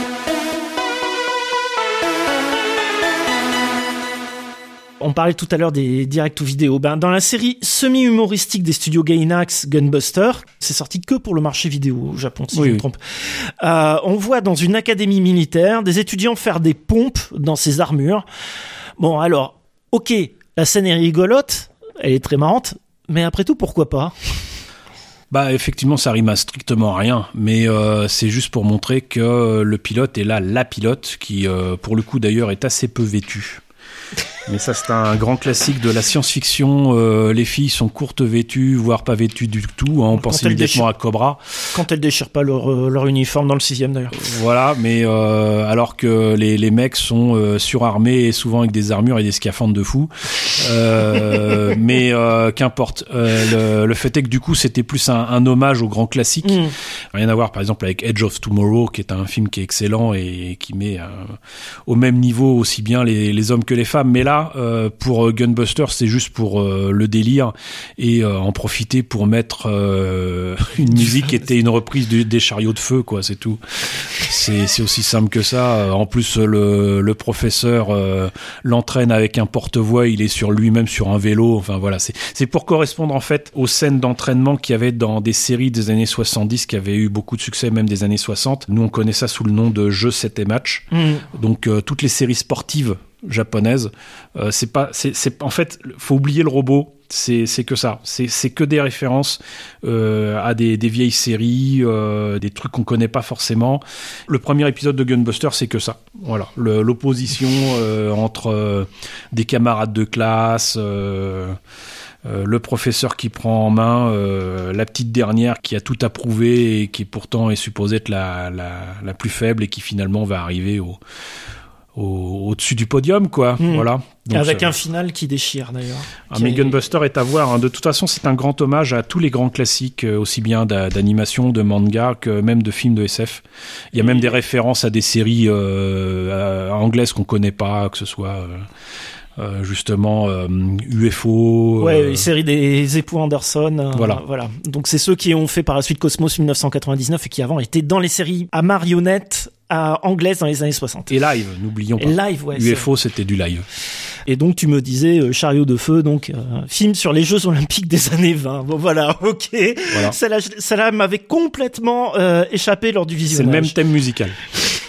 On parlait tout à l'heure des directs ou vidéo. Ben, dans la série semi-humoristique des studios Gainax, Gunbuster, c'est sorti que pour le marché vidéo au Japon, si oui, je me oui. trompe. Euh, on voit dans une académie militaire des étudiants faire des pompes dans ces armures. Bon, alors, ok, la scène est rigolote, elle est très marrante, mais après tout, pourquoi pas ? Bah effectivement ça rime à strictement rien, mais euh, c'est juste pour montrer que le pilote est là, la pilote, qui euh, pour le coup d'ailleurs est assez peu vêtue. Mais ça c'est un grand classique de la science-fiction, euh, les filles sont courtes vêtues, voire pas vêtues du tout, hein, on pense immédiatement déchire... à Cobra. Quand elles déchirent pas leur, euh, leur uniforme dans le sixième d'ailleurs. Voilà, mais euh, alors que les, les mecs sont euh, surarmés et souvent avec des armures et des scaphandres de fous. Euh, mais euh, qu'importe, euh, le, le fait est que du coup c'était plus un, un hommage au grand classique. Mm. Rien à voir par exemple avec Edge of Tomorrow, qui est un film qui est excellent et qui met euh, au même niveau aussi bien les, les hommes que les femmes. Mais là, euh, pour Gunbuster, c'est juste pour euh, le délire et euh, en profiter pour mettre euh, une musique qui était une reprise de, des Chariots de Feu, quoi, c'est tout. C'est, c'est aussi simple que ça. En plus, le, le professeur euh, l'entraîne avec un porte-voix, il est sur lui-même sur un vélo. Enfin voilà, c'est, c'est pour correspondre en fait aux scènes d'entraînement qu'il y avait dans des séries des années soixante-dix qui avaient eu beaucoup de succès, même des années soixante. Nous, on connaît ça sous le nom de Jeux sept et match. Mmh. Donc euh, toutes les séries sportives japonaise, euh, c'est pas, c'est, c'est, en fait, faut oublier le robot, c'est, c'est que ça, c'est, c'est que des références euh, à des, des vieilles séries, euh, des trucs qu'on connaît pas forcément. Le premier épisode de Gunbuster, c'est que ça, voilà, le, l'opposition euh, entre euh, des camarades de classe. Euh, Euh, le professeur qui prend en main euh, la petite dernière qui a tout approuvé et qui pourtant est supposée être la, la, la plus faible et qui finalement va arriver au, au, au-dessus du podium, quoi. Mmh. Voilà. Donc, avec ça... un final qui déchire d'ailleurs. Ah, mais est... Gunbuster est à voir. Hein. De toute façon, c'est un grand hommage à tous les grands classiques, euh, aussi bien d'a- d'animation, de manga que même de films de S F. Il y a même des références à des séries euh, à, anglaises qu'on connaît pas, que ce soit. Euh, Euh, justement euh, U F O, ouais, euh... une série des époux Anderson, euh, voilà. voilà. Donc c'est ceux qui ont fait par la suite Cosmos dix-neuf cent quatre-vingt-dix-neuf et qui avant étaient dans les séries à marionnettes à anglaises dans les années soixante. Et live, n'oublions pas. Et live, ouais. U F O, c'est... c'était du live. Et donc tu me disais euh, Chariot de feu, donc euh, film sur les Jeux Olympiques des années vingt. Bon voilà, ok. Voilà. Ça, là, ça là m'avait complètement euh, échappé lors du visionnage. C'est le même thème musical.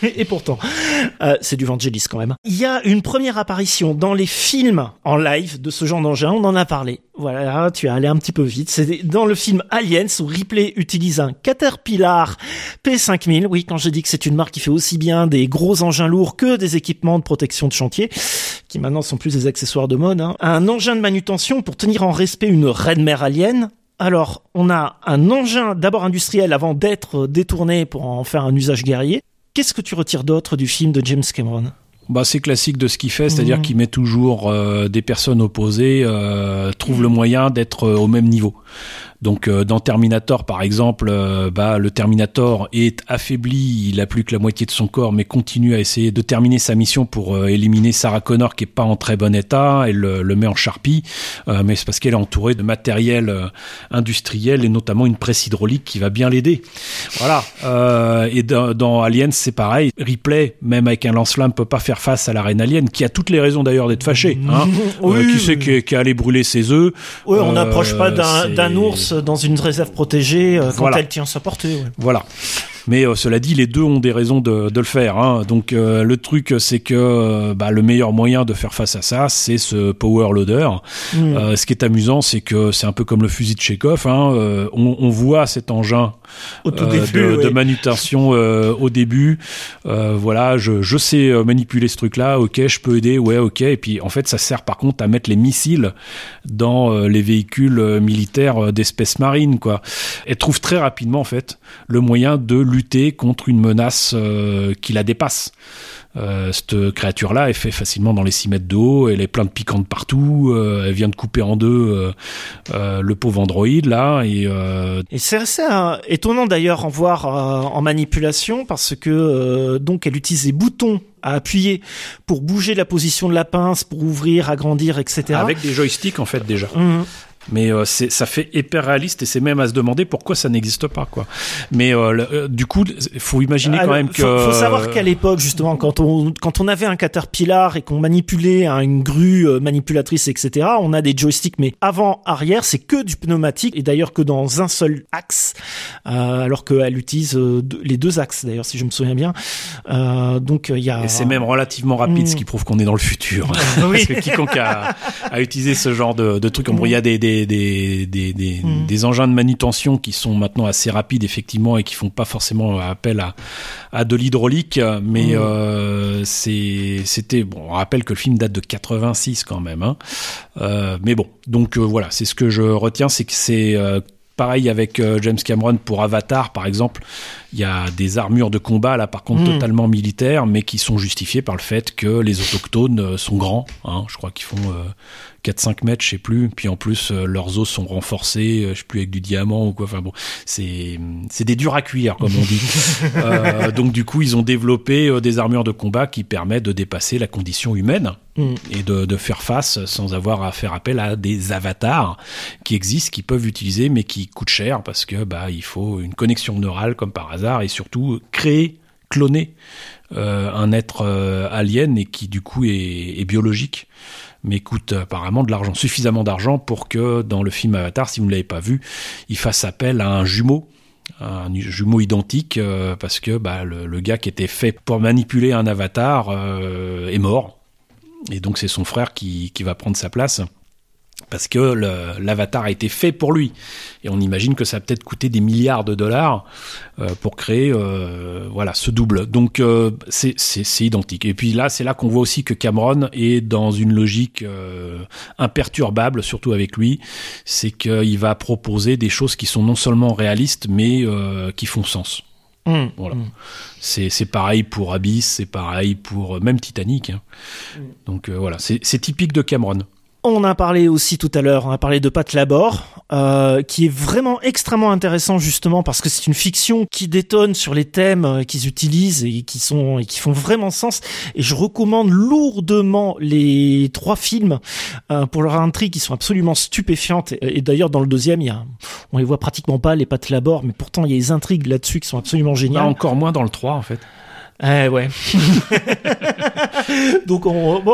Et pourtant, euh, c'est du Vangelis quand même. Il y a une première apparition dans les films en live de ce genre d'engin, on en a parlé. Voilà, tu as allé un petit peu vite. C'est dans le film Aliens où Ripley utilise un Caterpillar P cinq mille. Oui, quand je dis que c'est une marque qui fait aussi bien des gros engins lourds que des équipements de protection de chantier, qui maintenant sont plus des accessoires de mode, hein. Un engin de manutention pour tenir en respect une reine mère alien. Alors, on a un engin d'abord industriel avant d'être détourné pour en faire un usage guerrier. Qu'est-ce que tu retires d'autre du film de James Cameron ? Bah, c'est classique de ce qu'il fait, c'est-à-dire mmh. qu'il met toujours euh, des personnes opposées, euh, trouve mmh. le moyen d'être euh, au même niveau. Donc euh, dans Terminator par exemple, euh, bah le Terminator est affaibli, il a plus que la moitié de son corps, mais continue à essayer de terminer sa mission pour euh, éliminer Sarah Connor qui est pas en très bon état. Elle le, le met en charpie, euh, mais c'est parce qu'elle est entourée de matériel euh, industriel et notamment une presse hydraulique qui va bien l'aider. Voilà. Euh, et dans, dans Aliens c'est pareil. Ripley, même avec un lance-flamme, peut pas faire face à la reine alien, qui a toutes les raisons d'ailleurs d'être fâchée. Hein. Oui, euh, qui sait qui, qui est allé brûler ses œufs. Oui, on n'approche euh, pas d'un, d'un ours dans une réserve protégée euh, quand voilà. elle tient sa portée. Ouais. Voilà. Mais euh, cela dit, les deux ont des raisons de, de le faire. Hein. Donc euh, le truc, c'est que euh, bah, le meilleur moyen de faire face à ça, c'est ce power loader. Mmh. Euh, ce qui est amusant, c'est que c'est un peu comme le fusil de Chekhov. Hein. Euh, on, on voit cet engin au tout euh, début, de, oui. de manutention euh, au début. Euh, voilà, je, je sais manipuler ce truc-là. Ok, je peux aider. Ouais, ok. Et puis en fait, ça sert par contre à mettre les missiles dans euh, les véhicules euh, militaires euh, d'espèce marine, quoi. Elle trouve très rapidement en fait le moyen de lutter contre une menace euh, qui la dépasse. Euh, cette créature-là, elle fait facilement dans les six mètres de haut, elle est plein de piquantes partout, euh, elle vient de couper en deux euh, euh, le pauvre androïde là. Et, euh... et c'est assez euh, étonnant d'ailleurs en voir euh, en manipulation parce que euh, donc elle utilise les boutons à appuyer pour bouger la position de la pince, pour ouvrir, agrandir, et cetera. Avec des joysticks en fait déjà. Mmh. Mais euh, c'est, ça fait hyper réaliste et c'est même à se demander pourquoi ça n'existe pas, quoi. Mais euh, le, euh, du coup, il faut imaginer Alors, quand même que... Faut, faut savoir qu'à l'époque, justement, quand on quand on avait un Caterpillar et qu'on manipulait hein, une grue euh, manipulatrice, et cetera, on a des joysticks, mais avant, arrière, c'est que du pneumatique et d'ailleurs que dans un seul axe, euh, alors qu'elle utilise euh, deux, les deux axes, d'ailleurs, si je me souviens bien. Euh, donc il y a... Et c'est même relativement rapide, mmh. ce qui prouve qu'on est dans le futur. Oui. Parce que quiconque a, a utilisé ce genre de, de trucs, il y a des, des Des, des, des, mmh. des engins de manutention qui sont maintenant assez rapides effectivement et qui font pas forcément appel à, à de l'hydraulique, mais mmh. euh, c'est, c'était bon. On rappelle que le film date de quatre-vingt-six quand même, hein. Euh, mais bon, donc euh, voilà, c'est ce que je retiens, c'est que c'est euh, pareil avec euh, James Cameron pour Avatar par exemple. Il y a des armures de combat là par contre mmh. totalement militaires, mais qui sont justifiées par le fait que les autochtones euh, sont grands. Hein, je crois qu'ils font euh, quatre cinq mètres, je sais plus. Puis en plus, euh, leurs os sont renforcés, euh, je sais plus, avec du diamant ou quoi. Enfin bon, c'est, c'est des durs à cuire, comme on dit. euh, donc du coup, ils ont développé euh, des armures de combat qui permettent de dépasser la condition humaine mmh. et de, de faire face sans avoir à faire appel à des avatars qui existent, qui peuvent utiliser, mais qui coûtent cher parce que bah il faut une connexion neurale comme par hasard et surtout créer, cloner euh, un être euh, alien et qui du coup est, est biologique, mais coûte apparemment de l'argent, suffisamment d'argent pour que dans le film Avatar, si vous ne l'avez pas vu, il fasse appel à un jumeau, un jumeau identique, euh, parce que bah, le, le gars qui était fait pour manipuler un avatar euh, est mort, et donc c'est son frère qui, qui va prendre sa place. Parce que le, l'avatar a été fait pour lui. Et on imagine que ça a peut-être coûté des milliards de dollars euh, pour créer euh, voilà, ce double. Donc euh, c'est, c'est, c'est identique. Et puis là, c'est là qu'on voit aussi que Cameron est dans une logique euh, imperturbable, surtout avec lui. C'est qu'il va proposer des choses qui sont non seulement réalistes, mais euh, qui font sens. Mmh, voilà. Mmh. C'est, c'est pareil pour Abyss, c'est pareil pour même Titanic. Hein. Mmh. Donc euh, voilà, c'est, c'est typique de Cameron. On a parlé aussi tout à l'heure, on a parlé de Pat Labor, euh, qui est vraiment extrêmement intéressant justement parce que c'est une fiction qui détonne sur les thèmes qu'ils utilisent et qui sont et qui font vraiment sens. Et je recommande lourdement les trois films euh, pour leur intrigue qui sont absolument stupéfiantes. Et, et d'ailleurs dans le deuxième, il y a, on les voit pratiquement pas les Pat Labor, mais pourtant il y a des intrigues là-dessus qui sont absolument géniales. Bah, encore moins dans le trois en fait. Eh ouais. Donc on bon.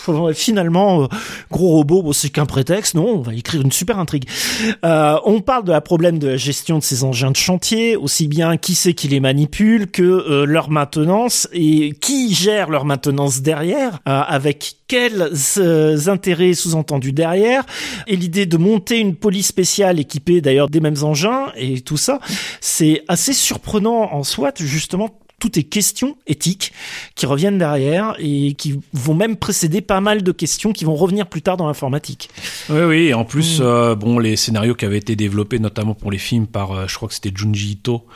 finalement, euh, gros robot, bon, c'est qu'un prétexte. Non, on va écrire une super intrigue. Euh, on parle de la problème de la gestion de ces engins de chantier, aussi bien qui c'est qui les manipule que euh, leur maintenance et qui gère leur maintenance derrière, euh, avec quels euh, intérêts sous-entendus derrière, et l'idée de monter une police spéciale équipée d'ailleurs des mêmes engins et tout ça, c'est assez surprenant en soi, justement. Tout est questions éthiques qui reviennent derrière et qui vont même précéder pas mal de questions qui vont revenir plus tard dans l'informatique. Oui, oui, et en plus, mmh. euh, bon, les scénarios qui avaient été développés notamment pour les films par, euh, je crois que c'était Junji Ito,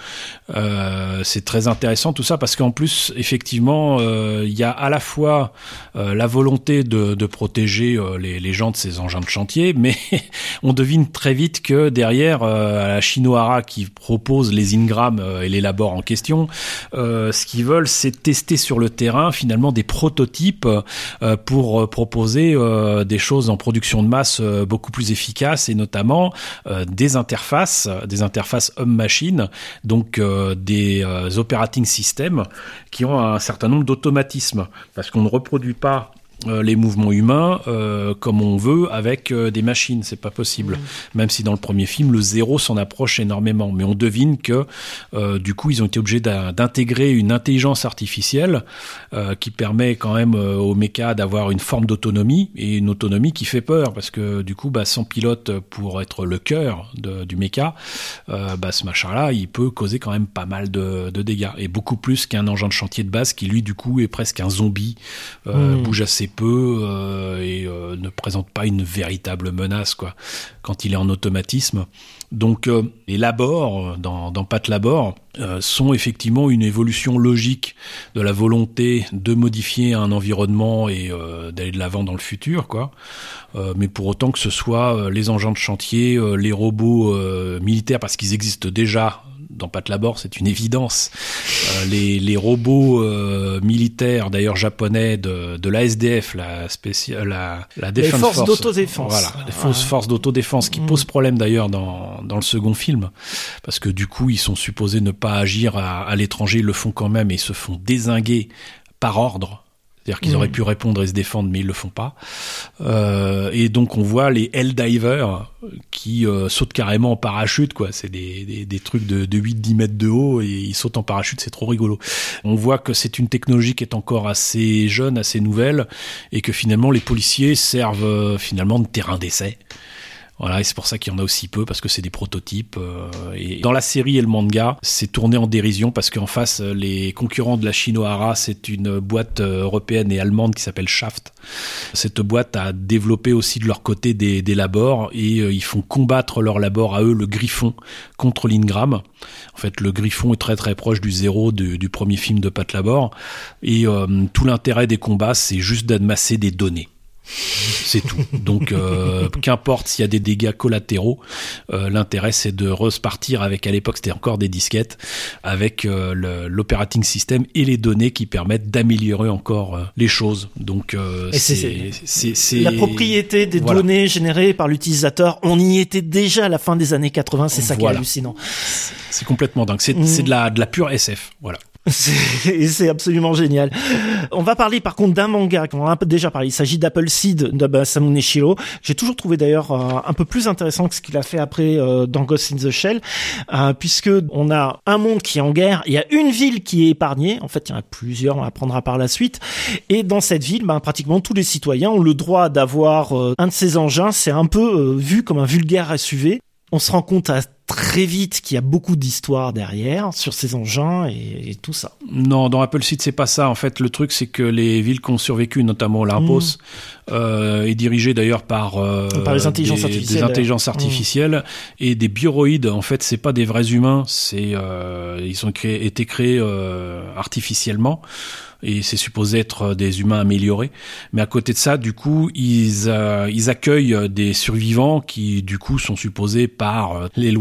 euh, c'est très intéressant tout ça parce qu'en plus, effectivement, il euh, y a à la fois euh, la volonté de, de protéger euh, les, les gens de ces engins de chantier, mais on devine très vite que derrière, euh, à la Shinohara qui propose les Ingram euh, et les labors en question, euh, ce qu'ils veulent, c'est tester sur le terrain finalement des prototypes euh, pour euh, proposer euh, des choses en production de masse euh, beaucoup plus efficaces et notamment euh, des interfaces, des interfaces homme-machine, donc euh, des euh, operating systems qui ont un certain nombre d'automatismes parce qu'on ne reproduit pas Euh, les mouvements humains euh, comme on veut avec euh, des machines, c'est pas possible. Mmh. Même si dans le premier film le zéro s'en approche énormément, mais on devine que euh, du coup ils ont été obligés d'intégrer une intelligence artificielle euh, qui permet quand même euh, aux mechas d'avoir une forme d'autonomie et une autonomie qui fait peur parce que du coup bah, sans pilote pour être le cœur de, du mecha, euh, bah, ce machin-là il peut causer quand même pas mal de, de dégâts et beaucoup plus qu'un engin de chantier de base qui lui du coup est presque un zombie, euh, mmh. bouge assez peu euh, et euh, ne présente pas une véritable menace quoi quand il est en automatisme. Donc euh, les labors dans, dans Pat Labor euh, sont effectivement une évolution logique de la volonté de modifier un environnement et euh, d'aller de l'avant dans le futur quoi. Euh, mais pour autant que ce soit euh, les engins de chantier, euh, les robots euh, militaires parce qu'ils existent déjà dans Pat Labor, c'est une évidence. Euh, les, les robots euh, militaires, d'ailleurs japonais, de, de l'A S D F, la, spéciale, la, la Defense les forces Force, d'autodéfense. Voilà, les fausses forces d'autodéfense qui mmh. posent problème d'ailleurs dans, dans le second film. Parce que du coup, ils sont supposés ne pas agir à, à l'étranger, ils le font quand même et ils se font dézinguer par ordre. C'est-à-dire qu'ils mmh. auraient pu répondre et se défendre, mais ils le font pas. Euh, et donc on voit les Helldivers qui euh, sautent carrément en parachute, quoi. C'est des, des, des trucs de, de huit à dix mètres de haut et ils sautent en parachute, c'est trop rigolo. On voit que c'est une technologie qui est encore assez jeune, assez nouvelle, et que finalement les policiers servent euh, finalement de terrain d'essai. Voilà, et c'est pour ça qu'il y en a aussi peu, parce que c'est des prototypes. Euh, et dans la série et le manga, c'est tourné en dérision, parce qu'en face, les concurrents de la Shinohara, c'est une boîte européenne et allemande qui s'appelle Shaft. Cette boîte a développé aussi de leur côté des, des labors, et euh, ils font combattre leur labor à eux, le Griffon, contre l'Ingram. En fait, le Griffon est très très proche du zéro du, du premier film de Pat Labor, et euh, tout l'intérêt des combats, c'est juste d'amasser des données. C'est tout. Donc, euh, qu'importe s'il y a des dégâts collatéraux, euh, l'intérêt c'est de repartir avec, à l'époque c'était encore des disquettes, avec euh, le, l'operating system et les données qui permettent d'améliorer encore euh, les choses. Donc, euh, c'est, c'est, c'est, c'est la propriété des voilà. données générées par l'utilisateur. On y était déjà à la fin des années quatre-vingts. C'est ça voilà. qui est hallucinant. C'est complètement dingue. C'est, mmh. c'est de la de la pure S F. Voilà. C'est, c'est absolument génial. On va parler par contre d'un manga qu'on a déjà parlé. Il s'agit d'Apple Seed de Masamune Shirow. J'ai toujours trouvé d'ailleurs euh, un peu plus intéressant que ce qu'il a fait après euh, dans Ghost in the Shell, euh, puisque on a un monde qui est en guerre. Il y a une ville qui est épargnée. En fait, il y en a plusieurs. On apprendra par la suite. Et dans cette ville, ben, pratiquement tous les citoyens ont le droit d'avoir euh, un de ces engins. C'est un peu euh, vu comme un vulgaire S U V. On se rend compte à très vite qu'il y a beaucoup d'histoires derrière sur ces engins et, et tout ça. Non, dans Apple Seed, c'est pas ça. En fait, le truc, c'est que les villes qui ont survécu, notamment Larpos, mmh. euh, est dirigé d'ailleurs par, euh, par les intelligences des, artificielles, des intelligences artificielles mmh. et des bioroïdes. En fait, c'est pas des vrais humains. C'est euh, ils ont créé, été créés euh, artificiellement. Et c'est supposé être des humains améliorés. Mais à côté de ça, du coup, ils, euh, ils accueillent des survivants qui, du coup, sont supposés par les lois de,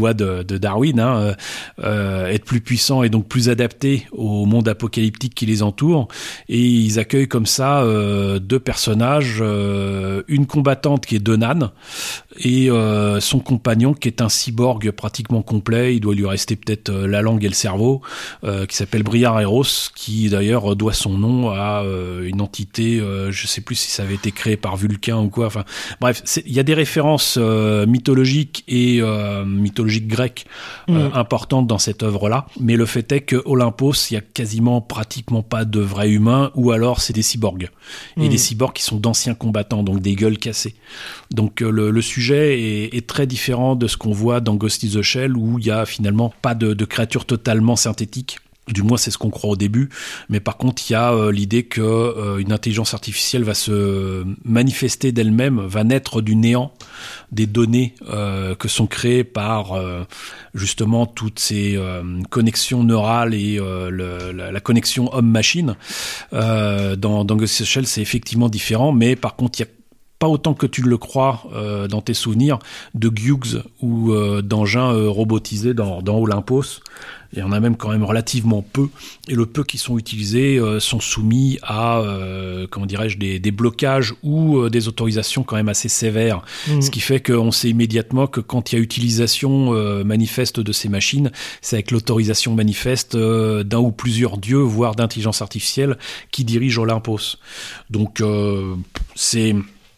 de Darwin, hein, euh, être plus puissant et donc plus adapté au monde apocalyptique qui les entoure. Et ils accueillent comme ça euh, deux personnages, euh, une combattante qui est Donan et euh, son compagnon qui est un cyborg pratiquement complet. Il doit lui rester peut-être euh, la langue et le cerveau, euh, qui s'appelle Briar Eros, qui d'ailleurs doit son nom à euh, une entité, euh, je sais plus si ça avait été créé par Vulcain ou quoi. Enfin, bref, il y a des références euh, mythologiques et euh, mythologiques grecques euh, mmh. importantes dans cette œuvre-là. Mais le fait est que Olympos, il y a quasiment, pratiquement pas de vrais humains, ou alors c'est des cyborgs. Mmh. Et des cyborgs qui sont d'anciens combattants, donc des gueules cassées. Donc euh, le, le sujet est, est très différent de ce qu'on voit dans Ghost in the Shell, où il y a finalement pas de, de créatures totalement synthétiques. Du moins, c'est ce qu'on croit au début. Mais par contre, il y a euh, l'idée que euh, une intelligence artificielle va se manifester d'elle-même, va naître du néant des données euh, que sont créées par euh, justement toutes ces euh, connexions neurales et euh, le, la, la connexion homme-machine. Euh, dans, dans Ghost in the Shell, c'est effectivement différent. Mais par contre, il y a pas autant que tu le crois euh, dans tes souvenirs de Gyugs ou euh, d'engins euh, robotisés dans, dans Olympos. Il y en a même quand même relativement peu, et le peu qui sont utilisés euh, sont soumis à euh, comment dirais-je des, des blocages ou euh, des autorisations quand même assez sévères. Mmh. Ce qui fait qu'on sait immédiatement que quand il y a utilisation euh, manifeste de ces machines, c'est avec l'autorisation manifeste euh, d'un ou plusieurs dieux, voire d'intelligence artificielle, qui dirigent Olympos. Donc euh, c'est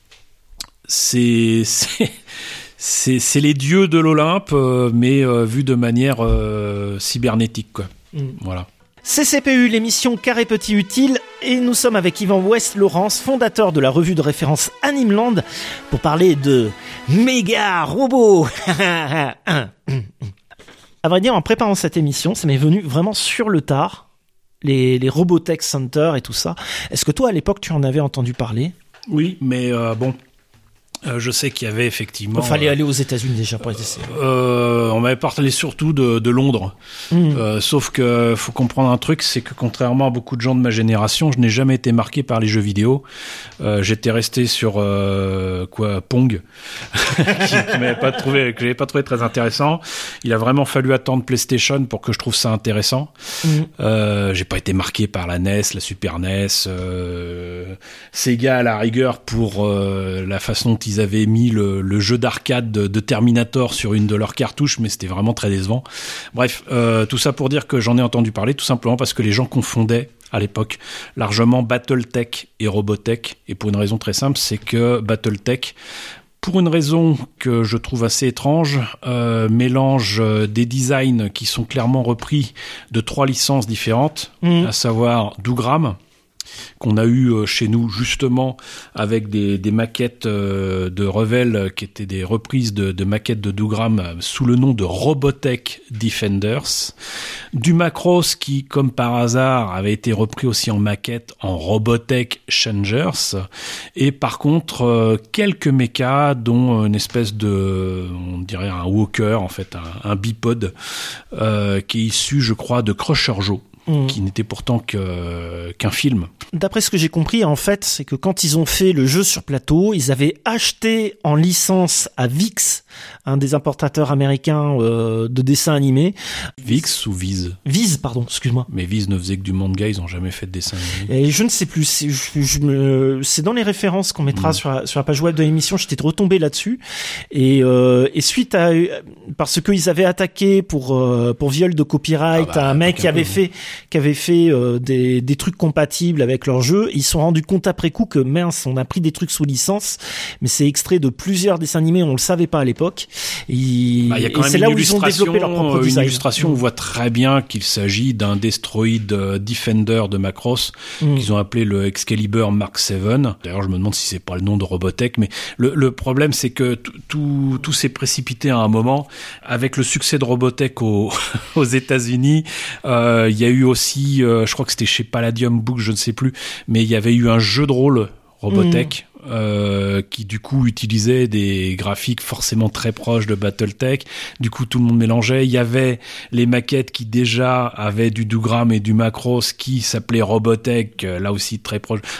C'est, c'est, c'est, c'est les dieux de l'Olympe, euh, mais euh, vus de manière euh, cybernétique, quoi. Mm. Voilà. C C P U, l'émission Carré Petit Utile, et nous sommes avec Yvan West-Laurence, fondateur de la revue de référence Animeland, pour parler de méga robots. À vrai dire, en préparant cette émission, ça m'est venu vraiment sur le tard, les, les Robotech Center et tout ça. Est-ce que toi, à l'époque, tu en avais entendu parler ? Oui, mais euh, bon... Euh, je sais qu'il y avait effectivement... Il fallait euh, aller aux États-Unis déjà pour les essayer. Euh, on m'avait parlé surtout de, de Londres. Mmh. Euh, sauf que faut comprendre un truc, c'est que contrairement à beaucoup de gens de ma génération, je n'ai jamais été marqué par les jeux vidéo. Euh, j'étais resté sur euh, quoi Pong, qui, qui m'avait pas trouvé, que j'avais pas trouvé très intéressant. Il a vraiment fallu attendre PlayStation pour que je trouve ça intéressant. Mmh. Euh, j'ai pas été marqué par la N E S, la Super N E S, euh, Sega à la rigueur pour euh, la façon dont ils avaient mis le, le jeu d'arcade de, de Terminator sur une de leurs cartouches, mais c'était vraiment très décevant. Bref, euh, tout ça pour dire que j'en ai entendu parler tout simplement parce que les gens confondaient à l'époque largement Battletech et Robotech, et pour une raison très simple, c'est que Battletech, pour une raison que je trouve assez étrange, euh, mélange des designs qui sont clairement repris de trois licences différentes, mmh. à savoir Dougram, qu'on a eu chez nous justement avec des, des maquettes de Revell qui étaient des reprises de, de maquettes de Dougram sous le nom de Robotech Defenders, du Macross qui, comme par hasard, avait été repris aussi en maquette en Robotech Changers, et par contre quelques mechas dont une espèce de, on dirait un walker en fait, un, un bipod euh, qui est issu, je crois, de Crusher Joe. Mmh. Qui n'était pourtant que, qu'un film. D'après ce que j'ai compris, en fait, c'est que quand ils ont fait le jeu sur plateau, ils avaient acheté en licence à VIX, un des importateurs américains euh, de dessins animés. VIX ou Viz ? Viz, pardon, excuse-moi. Mais Viz ne faisait que du manga, ils n'ont jamais fait de dessin animé. Et je ne sais plus, c'est, je, je me, c'est dans les références qu'on mettra mmh. sur, la, sur la page web de l'émission, j'étais retombé là-dessus. Et, euh, et suite à, parce qu'ils avaient attaqué pour, euh, pour viol de copyright ah bah, un mec qui avait fait qui avaient fait euh, des, des trucs compatibles avec leur jeu. Ils se sont rendus compte après coup que mince, on a pris des trucs sous licence, mais c'est extrait de plusieurs dessins animés, on le savait pas à l'époque. Et, bah, y a quand et même c'est une là où ils ont développé leur propre une design. illustration, mmh. on voit très bien qu'il s'agit d'un Destroid Defender de Macross, mmh. qu'ils ont appelé le Excalibur Mark sept. D'ailleurs, je me demande si c'est pas le nom de Robotech, mais le, le problème, c'est que tout, tout s'est précipité à un moment. Avec le succès de Robotech aux, aux États-Unis, il euh, y a eu aussi, euh, je crois que c'était chez Palladium Books, je ne sais plus, mais il y avait eu un jeu de rôle Robotech mmh. euh, qui du coup utilisait des graphiques forcément très proches de Battletech. Du coup, tout le monde mélangeait. Il y avait les maquettes qui déjà avaient du Dougram et du Macross qui s'appelaient Robotech, là aussi très proche. Enfin,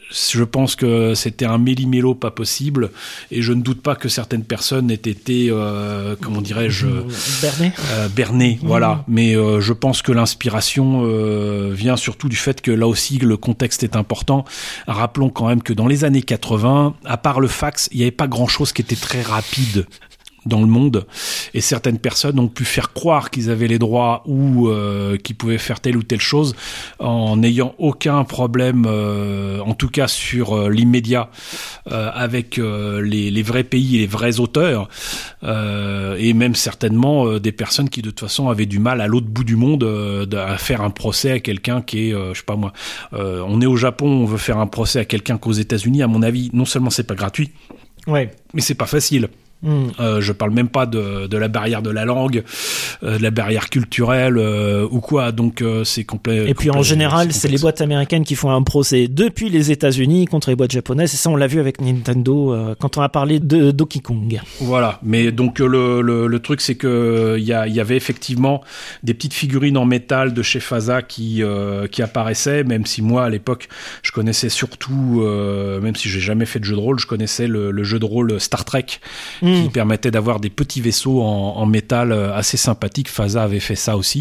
je pense que c'était un méli-mélo pas possible, et je ne doute pas que certaines personnes aient été, euh, comment dirais-je, bernées. Euh, bernées, mmh. voilà. Mais euh, je pense que l'inspiration euh, vient surtout du fait que là aussi le contexte est important. Rappelons quand même que dans les années quatre-vingts, à part le fax, il n'y avait pas grand-chose qui était très rapide dans le monde, et certaines personnes ont pu faire croire qu'ils avaient les droits ou euh, qu'ils pouvaient faire telle ou telle chose en n'ayant aucun problème, euh, en tout cas sur euh, l'immédiat, euh, avec euh, les, les vrais pays et les vrais auteurs, euh, et même certainement euh, des personnes qui de toute façon avaient du mal à l'autre bout du monde euh, à faire un procès à quelqu'un qui est, euh, je sais pas moi, euh, on est au Japon, on veut faire un procès à quelqu'un qu'aux États-Unis, à mon avis, non seulement c'est pas gratuit, ouais, mais c'est pas facile. Mmh. Euh, je parle même pas de, de la barrière de la langue, euh, de la barrière culturelle euh, ou quoi. Donc euh, c'est complet. Et puis en général, c'est, c'est les boîtes américaines qui font un procès depuis les États-Unis contre les boîtes japonaises. Et ça, on l'a vu avec Nintendo euh, quand on a parlé de Donkey Kong. Voilà. Mais donc le le, le truc, c'est que il y a il y avait effectivement des petites figurines en métal de chez Fasa qui euh, qui apparaissaient. Même si moi à l'époque, je connaissais surtout, euh, même si j'ai jamais fait de jeu de rôle, je connaissais le, le jeu de rôle Star Trek. Mmh. Qui permettait d'avoir des petits vaisseaux en, en métal assez sympathiques. Fasa avait fait ça aussi.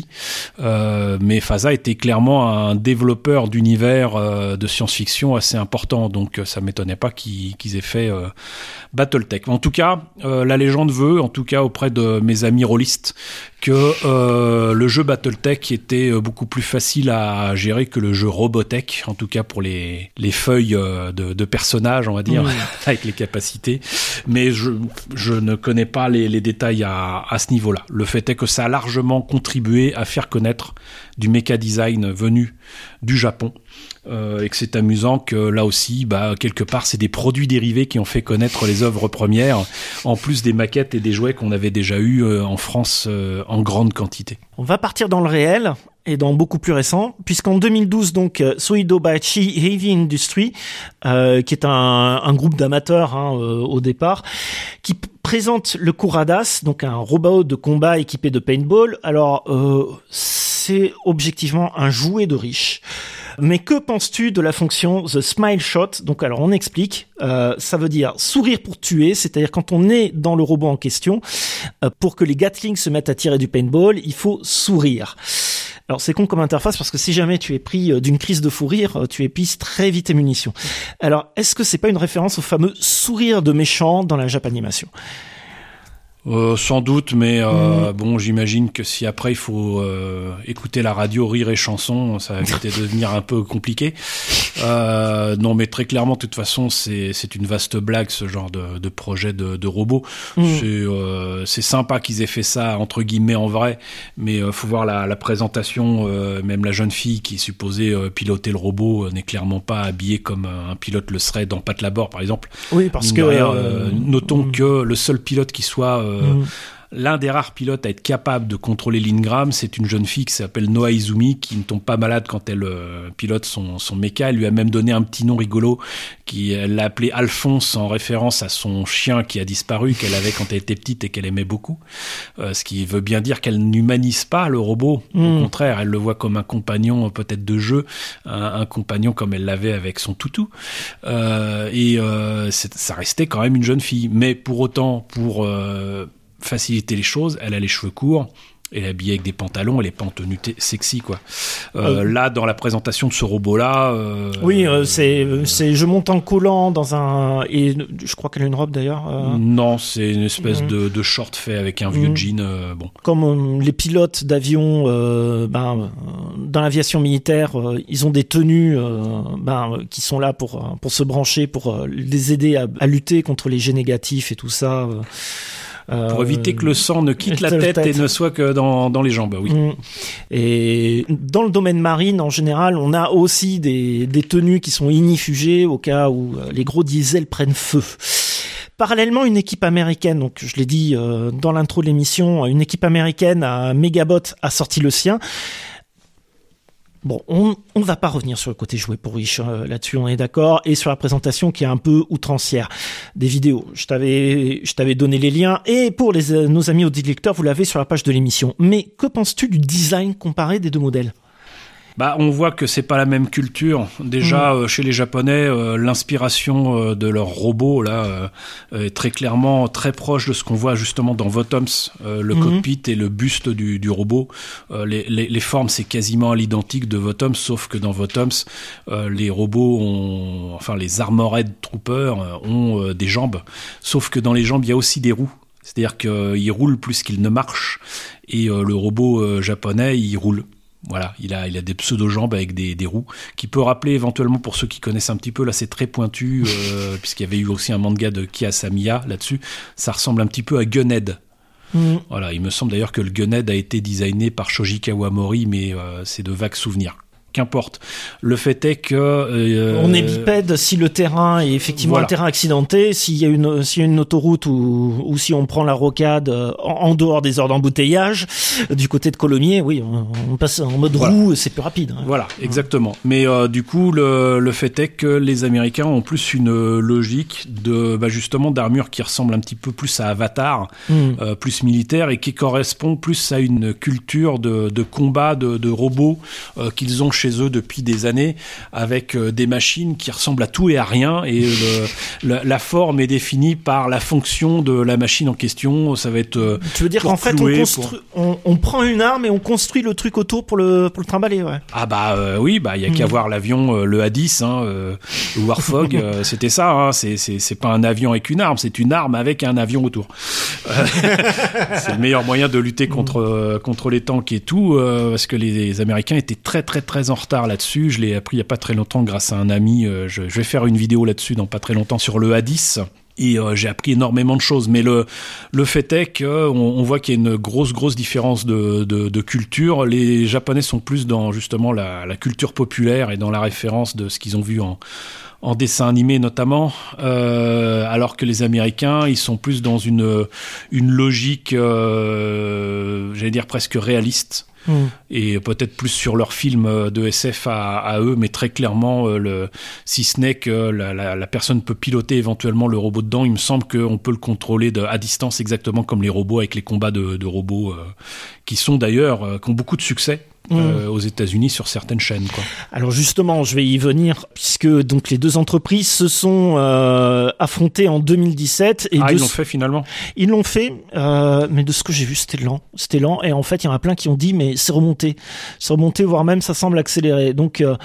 Euh, mais Fasa était clairement un développeur d'univers euh, de science-fiction assez important. Donc ça m'étonnait pas qu'ils, qu'ils aient fait euh, Battletech. En tout cas, euh, la légende veut, en tout cas auprès de mes amis rôlistes, que euh, le jeu Battletech était beaucoup plus facile à gérer que le jeu Robotech, en tout cas pour les, les feuilles de, de personnages, on va dire, mmh. avec les capacités. Mais je, je ne connais pas les, les détails à, à ce niveau-là. Le fait est que ça a largement contribué à faire connaître du méca design venu du Japon. Euh, et que c'est amusant que là aussi, bah, quelque part, c'est des produits dérivés qui ont fait connaître les œuvres premières, en plus des maquettes et des jouets qu'on avait déjà eu euh, en France euh, en grande quantité. On va partir dans le réel et dans beaucoup plus récent, puisqu'en deux mille douze, donc Soido Baichi Heavy Industry, euh, qui est un, un groupe d'amateurs hein, euh, au départ, qui p- présente le Kuradas, donc un robot de combat équipé de paintball. Alors, euh, c'est objectivement un jouet de riche. Mais que penses-tu de la fonction The Smile Shot ? Donc alors on explique, euh, ça veut dire sourire pour tuer, c'est-à-dire quand on est dans le robot en question, euh, pour que les Gatling se mettent à tirer du paintball, il faut sourire. Alors c'est con comme interface parce que si jamais tu es pris d'une crise de fou rire, tu épuises très vite tes munitions. Alors est-ce que c'est pas une référence au fameux sourire de méchant dans la Japanimation ? Euh, sans doute, mais euh, mmh. bon, j'imagine que si après il faut euh, écouter la radio, rire et chanson, ça va peut-être devenir un peu compliqué. Euh, non, mais très clairement, de toute façon, c'est c'est une vaste blague ce genre de, de projet de, de robot. Mmh. C'est euh, c'est sympa qu'ils aient fait ça entre guillemets en vrai, mais euh, faut voir la, la présentation. Euh, même la jeune fille qui est supposée euh, piloter le robot euh, n'est clairement pas habillée comme un pilote le serait dans Pat Labor, par exemple. Oui, parce que rien, euh, euh, notons mmh. que le seul pilote qui soit euh, Mmh. l'un des rares pilotes à être capable de contrôler l'Ingram, c'est une jeune fille qui s'appelle Noa Izumi, qui ne tombe pas malade quand elle euh, pilote son, son méca. Elle lui a même donné un petit nom rigolo, qui, elle l'a appelé Alphonse en référence à son chien qui a disparu, qu'elle avait quand elle était petite et qu'elle aimait beaucoup. Euh, ce qui veut bien dire qu'elle n'humanise pas le robot. Mmh. Au contraire, elle le voit comme un compagnon peut-être de jeu, un, un compagnon comme elle l'avait avec son toutou. Euh, et euh, c'est, ça restait quand même une jeune fille. Mais pour autant, pour... Euh, faciliter les choses, elle a les cheveux courts, elle est habillée avec des pantalons, elle est pas en tenue t- sexy quoi. Euh, euh, là dans la présentation de ce robot là euh, oui euh, c'est euh, c'est je monte en collant dans un et je crois qu'elle a une robe d'ailleurs euh... non c'est une espèce mmh. de, de short fait avec un vieux mmh. jean euh, bon comme euh, les pilotes d'avion euh, ben dans l'aviation militaire euh, ils ont des tenues euh, ben qui sont là pour pour se brancher pour euh, les aider à, à lutter contre les G négatifs et tout ça euh. Pour euh, éviter que le sang ne quitte la tête, tête et ne soit que dans, dans les jambes, oui. Mmh. Et dans le domaine marine, en général, on a aussi des, des tenues qui sont ignifugées au cas où les gros diesels prennent feu. Parallèlement, une équipe américaine, donc je l'ai dit euh, dans l'intro de l'émission, une équipe américaine à Megabot a sorti le sien. Bon, on on va pas revenir sur le côté jouet pour riche, euh, là-dessus on est d'accord, et sur la présentation qui est un peu outrancière des vidéos. Je t'avais je t'avais donné les liens, et pour les euh, nos amis auditeurs, vous l'avez sur la page de l'émission. Mais que penses-tu du design comparé des deux modèles ? Bah, on voit que c'est pas la même culture. Déjà, mmh. euh, chez les Japonais, euh, l'inspiration euh, de leurs robots là euh, est très clairement très proche de ce qu'on voit justement dans Votoms, euh, le mmh. cockpit et le buste du, du robot. Euh, les, les, les formes, c'est quasiment à l'identique de Votoms, sauf que dans Votoms, euh, les robots ont, enfin les Armored Troopers euh, ont euh, des jambes, sauf que dans les jambes, il y a aussi des roues. C'est-à-dire qu'il roule plus qu'il ne marche, et euh, le robot euh, japonais, il roule. Voilà, il a, il a des pseudo-jambes avec des, des roues, qui peut rappeler éventuellement, pour ceux qui connaissent un petit peu, là c'est très pointu, euh, puisqu'il y avait eu aussi un manga de Kiyasamiya là-dessus, ça ressemble un petit peu à Gunhead. Mmh. Voilà, il me semble d'ailleurs que le Gunhead a été designé par Shoji Kawamori, mais euh, c'est de vagues souvenirs. Qu'importe. Le fait est que euh, on est bipède si le terrain est effectivement voilà. un terrain accidenté, s'il y a une s'il y a une autoroute ou ou si on prend la rocade en, en dehors des heures d'embouteillage du côté de Colomiers, oui, on, on passe en mode voilà. roue, c'est plus rapide. Hein. Voilà, exactement. Mais euh, du coup, le le fait est que les Américains ont plus une logique de bah, justement d'armure qui ressemble un petit peu plus à Avatar, mm. euh, plus militaire et qui correspond plus à une culture de de combat de de robots euh, qu'ils ont chez eux depuis des années, avec euh, des machines qui ressemblent à tout et à rien, et le, la, la forme est définie par la fonction de la machine en question. Ça va être euh, tu veux dire qu'en fait on, constru- pour... on, on prend une arme et on construit le truc autour pour le pour le trimballer, ouais. Ah bah euh, oui, bah il y a mmh. qu'à voir l'avion euh, le A dix, hein, euh, le Warthog, euh, c'était ça, hein, c'est c'est c'est pas un avion avec une arme, c'est une arme avec un avion autour. C'est le meilleur moyen de lutter contre euh, contre les tanks et tout, euh, parce que les, les Américains étaient très très très en retard là-dessus. Je l'ai appris il y a pas très longtemps grâce à un ami. Euh, je, je vais faire une vidéo là-dessus dans pas très longtemps sur le A dix. Et euh, j'ai appris énormément de choses, mais le le fait est que on, on voit qu'il y a une grosse grosse différence de, de de culture. Les Japonais sont plus dans justement la la culture populaire et dans la référence de ce qu'ils ont vu en en dessin animé notamment, euh, alors que les Américains, ils sont plus dans une une logique, euh, j'allais dire presque réaliste. Mmh. Et peut-être plus sur leurs films de S F à, à eux, mais très clairement, euh, le, si ce n'est que la, la, la personne peut piloter éventuellement le robot dedans, il me semble qu'on peut le contrôler de, à distance, exactement comme les robots avec les combats de, de robots, euh, qui sont d'ailleurs, euh, qui ont beaucoup de succès. Euh, mmh. aux États-Unis sur certaines chaînes, quoi. Alors justement, je vais y venir, puisque donc les deux entreprises se sont euh, affrontées en deux mille dix-sept. Et ah, de... ils l'ont fait finalement. Ils l'ont fait, euh, mais de ce que j'ai vu, c'était lent, c'était lent. Et en fait, il y en a plein qui ont dit, mais c'est remonté, c'est remonté, voire même ça semble accélérer. Donc, euh,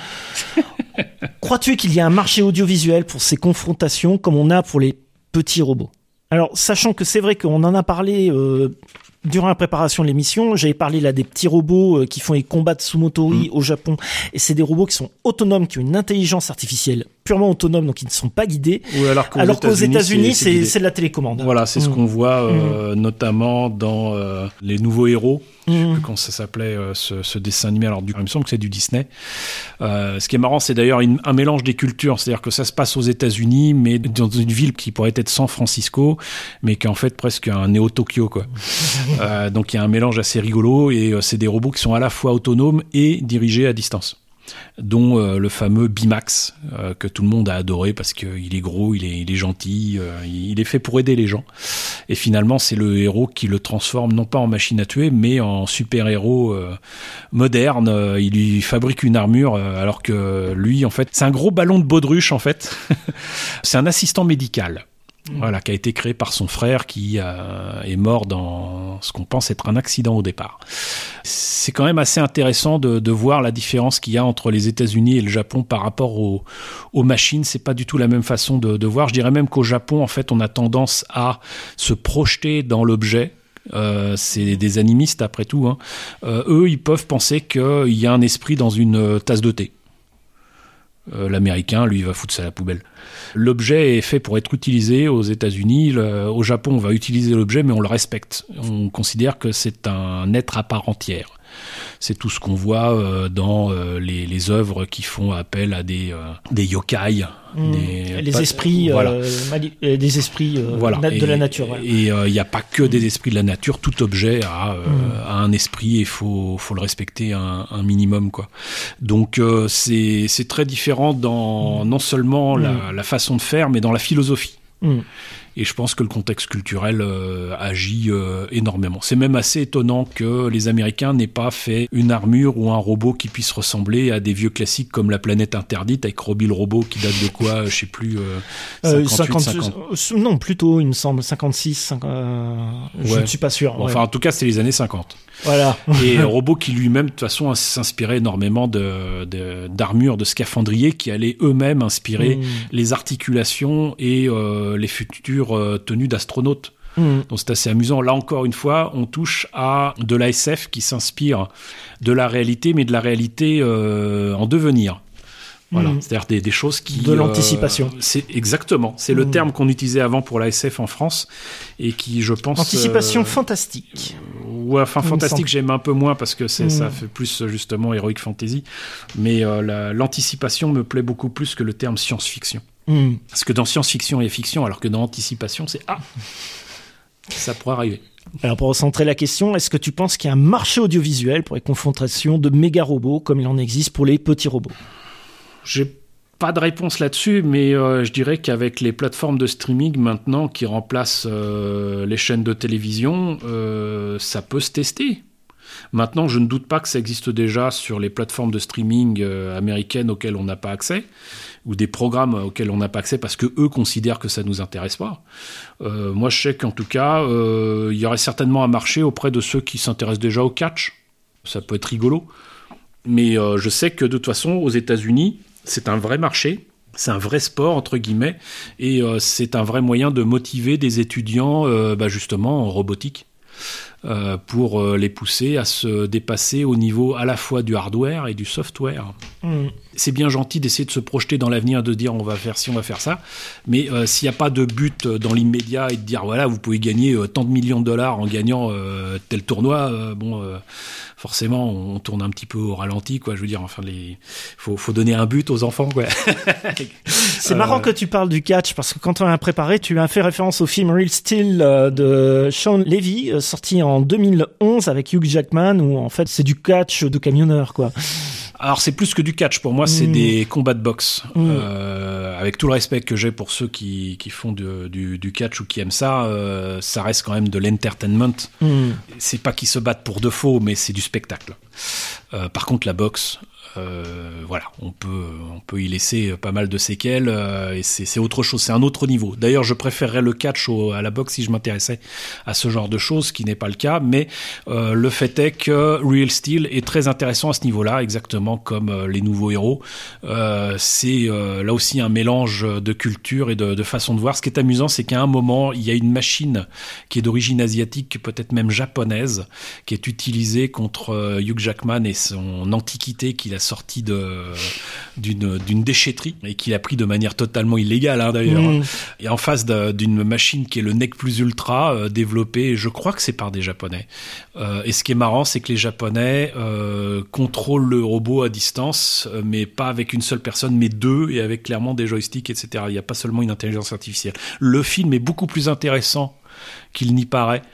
crois-tu qu'il y a un marché audiovisuel pour ces confrontations, comme on a pour les petits robots? Alors, sachant que c'est vrai qu'on en a parlé. Euh, Durant la préparation de l'émission, j'avais parlé là des petits robots euh, qui font les combats de Sumotori mmh. au Japon, et c'est des robots qui sont autonomes, qui ont une intelligence artificielle purement autonome, donc ils ne sont pas guidés. Oui, alors qu'aux, alors qu'aux États-Unis, États-Unis, c'est, c'est, c'est, c'est de la télécommande. Voilà, c'est mmh. ce qu'on voit euh, mmh. notamment dans euh, les nouveaux héros. Mmh. Quand ça s'appelait euh, ce, ce dessin animé, alors du, il me semble que c'est du Disney. Euh, ce qui est marrant, c'est d'ailleurs une, un mélange des cultures, c'est-à-dire que ça se passe aux États-Unis, mais dans une ville qui pourrait être San Francisco, mais qui est en fait presque un néo-Tokyo, quoi. euh, donc il y a un mélange assez rigolo, et euh, c'est des robots qui sont à la fois autonomes et dirigés à distance. Dont euh, le fameux Bimax, euh, que tout le monde a adoré parce qu'il est gros, il est, il est gentil, euh, il est fait pour aider les gens. Et finalement, c'est le héros qui le transforme non pas en machine à tuer, mais en super-héros euh, moderne. Euh, il lui fabrique une armure, euh, alors que lui, en fait, c'est un gros ballon de baudruche, en fait. C'est un assistant médical. Voilà, qui a été créé par son frère qui euh, est mort dans ce qu'on pense être un accident au départ. C'est quand même assez intéressant de, de voir la différence qu'il y a entre les États-Unis et le Japon par rapport aux, aux machines. C'est pas du tout la même façon de, de voir. Je dirais même qu'au Japon, en fait, on a tendance à se projeter dans l'objet. Euh, c'est des animistes après tout, hein. Euh, eux, ils peuvent penser qu'il y a un esprit dans une tasse de thé. Euh, l'américain, lui, il va foutre ça à la poubelle. L'objet est fait pour être utilisé aux États-Unis. Le, au Japon, on va utiliser l'objet, mais on le respecte. On considère que c'est un être à part entière. C'est tout ce qu'on voit euh, dans euh, les, les œuvres qui font appel à des, euh, des yokai. Mmh. Des, les pas, esprits, voilà. euh, mali- des esprits euh, voilà. nat- de et, la nature. Ouais. Et il euh, n'y a pas que des esprits de la nature. Tout objet a, euh, mmh. a un esprit et il faut, faut le respecter un, un minimum, quoi. Donc euh, c'est, c'est très différent dans mmh. non seulement mmh. la, la façon de faire, mais dans la philosophie. Mmh. Et je pense que le contexte culturel euh, agit euh, énormément. C'est même assez étonnant que les Américains n'aient pas fait une armure ou un robot qui puisse ressembler à des vieux classiques comme La Planète Interdite avec Robbie le robot qui date de quoi, je sais plus, euh, cinquante-huit, cinquante euh, non, plutôt, il me semble, cinquante-six, cinquante, euh, ouais. Je ne suis pas sûr. Bon, ouais. Enfin, en tout cas, c'est les années cinquante. Voilà. Et un robot qui lui-même, de toute façon, s'inspirait énormément de, de, d'armures, de scaphandriers qui allaient eux-mêmes inspirer mmh. les articulations et euh, les futures euh, tenues d'astronautes. Mmh. Donc c'est assez amusant. Là encore une fois, on touche à de l'A S F qui s'inspire de la réalité, mais de la réalité euh, en devenir. Voilà, mmh. c'est-à-dire des, des choses qui... De l'anticipation. Euh, c'est exactement. C'est mmh. le terme qu'on utilisait avant pour l'A S F en France et qui, je pense... Anticipation euh, fantastique. Ouais, enfin, fantastique, j'aime un peu moins parce que c'est, mmh. ça fait plus, justement, heroic fantasy. Mais euh, la, l'anticipation me plaît beaucoup plus que le terme science-fiction. Mmh. Parce que dans science-fiction et fiction, alors que dans anticipation, c'est... Ah, ça pourrait arriver. Alors pour recentrer la question, est-ce que tu penses qu'il y a un marché audiovisuel pour les confrontations de méga robots comme il en existe pour les petits robots ? J'ai pas de réponse là-dessus, mais euh, je dirais qu'avec les plateformes de streaming maintenant qui remplacent euh, les chaînes de télévision, euh, ça peut se tester. Maintenant, je ne doute pas que ça existe déjà sur les plateformes de streaming euh, américaines auxquelles on n'a pas accès, ou des programmes auxquels on n'a pas accès parce qu'eux considèrent que ça ne nous intéresse pas. Euh, moi, je sais qu'en tout cas, euh, il y aurait certainement un marché auprès de ceux qui s'intéressent déjà au catch. Ça peut être rigolo. Mais euh, je sais que de toute façon, aux États-Unis, c'est un vrai marché, c'est un vrai sport, entre guillemets, et euh, c'est un vrai moyen de motiver des étudiants, euh, bah justement, en robotique, euh, pour euh, les pousser à se dépasser au niveau à la fois du hardware et du software. Mmh. C'est bien gentil d'essayer de se projeter dans l'avenir, de dire on va faire ci, on va faire ça, mais euh, s'il n'y a pas de but dans l'immédiat et de dire voilà, vous pouvez gagner euh, tant de millions de dollars en gagnant euh, tel tournoi, euh, bon... Euh, forcément, on tourne un petit peu au ralenti, quoi. Je veux dire, enfin, les, faut, faut donner un but aux enfants, quoi. C'est euh... marrant que tu parles du catch parce que quand on a préparé, tu as fait référence au film Real Steel de Sean Levy, sorti en deux mille onze avec Hugh Jackman, où en fait c'est du catch de camionneur, quoi. Alors c'est plus que du catch, pour moi c'est mmh. des combats de boxe. Mmh. Euh, avec tout le respect que j'ai pour ceux qui, qui font de, du, du catch ou qui aiment ça, euh, ça reste quand même de l'entertainment. Mmh. C'est pas qu'ils se battent pour de faux, mais c'est du spectacle. Euh, par contre la boxe, euh, voilà, on peut, on peut y laisser pas mal de séquelles euh, et c'est, c'est autre chose, c'est un autre niveau. D'ailleurs, je préférerais le catch au, à la boxe si je m'intéressais à ce genre de choses, ce qui n'est pas le cas, mais euh, le fait est que Real Steel est très intéressant à ce niveau-là, exactement comme euh, les nouveaux héros. Euh, c'est euh, là aussi un mélange de culture et de, de façon de voir. Ce qui est amusant, c'est qu'à un moment, il y a une machine qui est d'origine asiatique, peut-être même japonaise, qui est utilisée contre euh, Hugh Jackman et son antiquité qu'il a sorti de, d'une, d'une déchetterie et qu'il a pris de manière totalement illégale, hein, d'ailleurs. Mmh. Et en face de, d'une machine qui est le Nec Plus Ultra, euh, développée, je crois que c'est par des Japonais. Euh, et ce qui est marrant, c'est que les Japonais euh, contrôlent le robot à distance, euh, mais pas avec une seule personne, mais deux, et avec clairement des joysticks, et cetera. Il n'y a pas seulement une intelligence artificielle. Le film est beaucoup plus intéressant qu'il n'y paraît.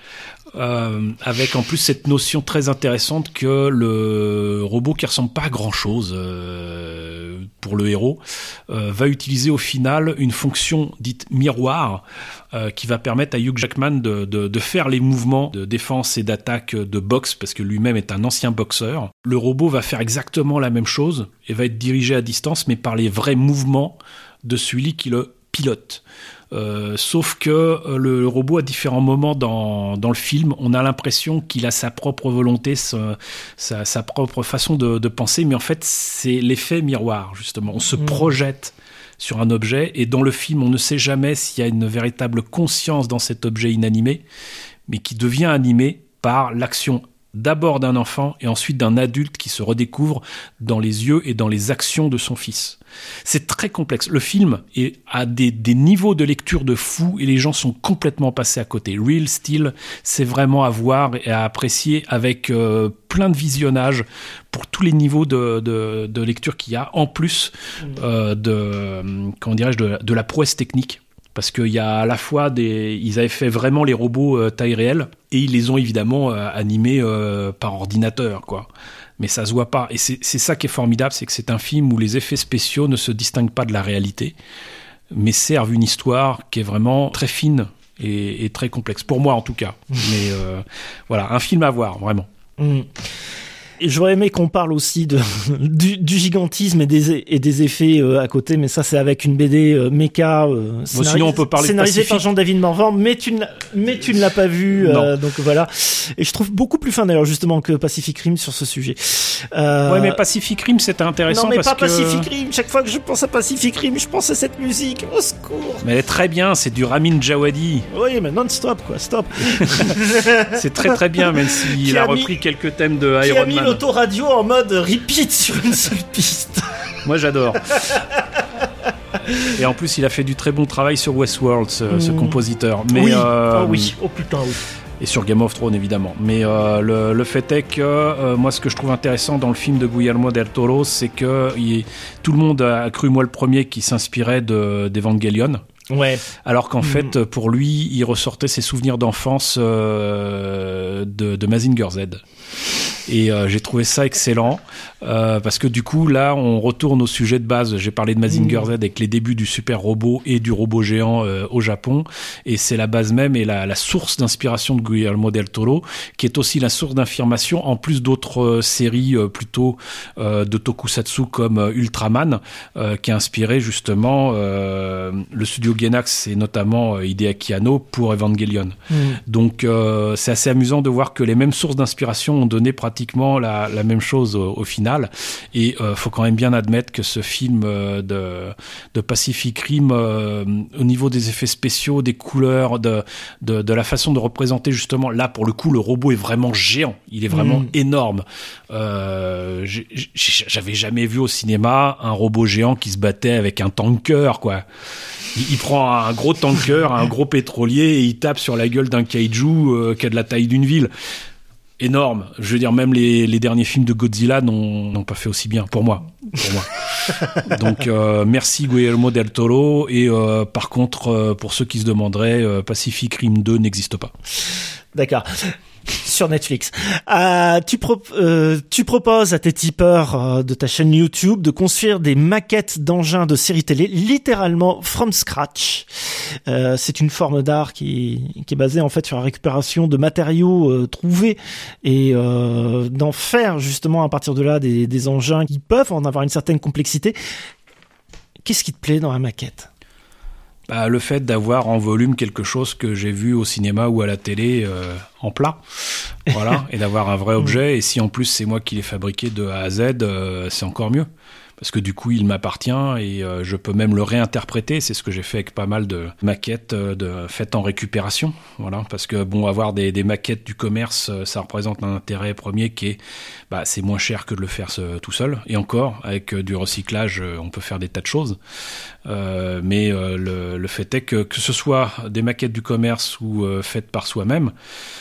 Euh, avec en plus cette notion très intéressante que le robot qui ressemble pas à grand chose euh, pour le héros euh, va utiliser au final une fonction dite miroir euh, qui va permettre à Hugh Jackman de, de, de faire les mouvements de défense et d'attaque de boxe parce que lui-même est un ancien boxeur. Le robot va faire exactement la même chose et va être dirigé à distance mais par les vrais mouvements de celui qui le pilote. Euh, sauf que euh, le, le robot à différents moments dans, dans le film, on a l'impression qu'il a sa propre volonté, sa, sa, sa propre façon de, de penser, mais en fait c'est l'effet miroir justement. On se mmh. projette sur un objet et dans le film on ne sait jamais s'il y a une véritable conscience dans cet objet inanimé, mais qui devient animé par l'action d'abord d'un enfant et ensuite d'un adulte qui se redécouvre dans les yeux et dans les actions de son fils. C'est très complexe. Le film est à des, des niveaux de lecture de fou et les gens sont complètement passés à côté. Real Steel, c'est vraiment à voir et à apprécier avec euh, plein de visionnages pour tous les niveaux de, de, de lecture qu'il y a, en plus euh, de, comment dirais-je, de, de la prouesse technique. Parce qu'il y a à la fois des... Ils avaient fait vraiment les robots euh, taille réelle et ils les ont évidemment euh, animés euh, par ordinateur, quoi. Mais ça se voit pas. Et c'est, c'est ça qui est formidable, c'est que c'est un film où les effets spéciaux ne se distinguent pas de la réalité. mais servent une histoire qui est vraiment très fine et, et très complexe, pour moi en tout cas. Mais euh, voilà, un film à voir, vraiment. Mmh. Et j'aurais aimé qu'on parle aussi de, du, du gigantisme et des, et des effets euh, à côté, mais ça c'est avec une B D euh, méca euh, bon, sinon on peut parler scénarisée de par Jean-David Morvan, mais tu ne, mais tu ne l'as pas vu, euh, donc voilà. Et je trouve beaucoup plus fin d'ailleurs justement que Pacific Rim sur ce sujet. Euh... Ouais, mais Pacific Rim c'était intéressant. Non, mais parce pas que... Pacific Rim. Chaque fois que je pense à Pacific Rim, je pense à cette musique. Au secours. Mais elle est très bien, c'est du Ramin Djawadi. Oui, mais non-stop quoi, stop. C'est très très bien, même s'il a, a repris mis... quelques thèmes de Iron Man. Qui a mis l'autoradio en mode repeat sur une seule piste. Moi j'adore. Et en plus il a fait du très bon travail sur Westworld, ce, mmh. ce compositeur. Mais, oui, euh, oh oui, oh putain oui. Et sur Game of Thrones évidemment. Mais euh, le, le fait est que euh, moi ce que je trouve intéressant dans le film de Guillermo del Toro, c'est que il, tout le monde a cru, moi le premier, qui s'inspirait de, d'Evangelion. Ouais. Alors qu'en mmh. fait, pour lui, il ressortait ses souvenirs d'enfance euh, de, de Mazinger Z. Et euh, j'ai trouvé ça excellent euh, parce que du coup là on retourne au sujet de base. J'ai parlé de Mazinger Z avec les débuts du super robot et du robot géant euh, au Japon, et c'est la base même et la, la source d'inspiration de Guillermo del Toro, qui est aussi la source d'information en plus d'autres euh, séries euh, plutôt euh, de tokusatsu comme euh, Ultraman, euh, qui a inspiré justement euh, le studio Gainax et notamment euh, Hideaki Anno pour Evangelion. Mmh. Donc euh, c'est assez amusant de voir que les mêmes sources d'inspiration ont donné pratiquement La, la même chose au, au final, et euh, faut quand même bien admettre que ce film euh, de, de Pacific Rim, euh, au niveau des effets spéciaux, des couleurs, de, de, de la façon de représenter justement, là pour le coup le robot est vraiment géant, il est vraiment mmh. énorme. Euh, j'ai, j'avais jamais vu au cinéma un robot géant qui se battait avec un tanker quoi. Il, il prend un gros tanker, un gros pétrolier, et il tape sur la gueule d'un kaiju euh, qui a de la taille d'une ville. Énorme. Je veux dire, même les, les derniers films de Godzilla n'ont, n'ont pas fait aussi bien, pour moi. Pour moi. Donc, euh, merci Guillermo del Toro. Et euh, par contre, euh, pour ceux qui se demanderaient, euh, Pacific Rim deux n'existe pas. D'accord. Sur Netflix. Euh, tu, pro- euh, tu proposes à tes tipeurs euh, de ta chaîne YouTube de construire des maquettes d'engins de séries télé, littéralement from scratch. Euh, c'est une forme d'art qui, qui est basée en fait sur la récupération de matériaux euh, trouvés et euh, d'en faire justement à partir de là des, des engins qui peuvent en avoir une certaine complexité. Qu'est-ce qui te plaît dans la maquette ? Bah, le fait d'avoir en volume quelque chose que j'ai vu au cinéma ou à la télé euh, en plat, voilà, et d'avoir un vrai objet. Et si en plus c'est moi qui l'ai fabriqué de A à Z, euh, c'est encore mieux. Parce que du coup, il m'appartient et euh, je peux même le réinterpréter. C'est ce que j'ai fait avec pas mal de maquettes euh, de, faites en récupération. Voilà, parce que bon, avoir des, des maquettes du commerce, euh, ça représente un intérêt premier qui est, bah, c'est moins cher que de le faire ce, tout seul. Et encore, avec euh, du recyclage, euh, on peut faire des tas de choses. Euh, mais euh, le, le fait est que que ce soit des maquettes du commerce ou euh, faites par soi-même,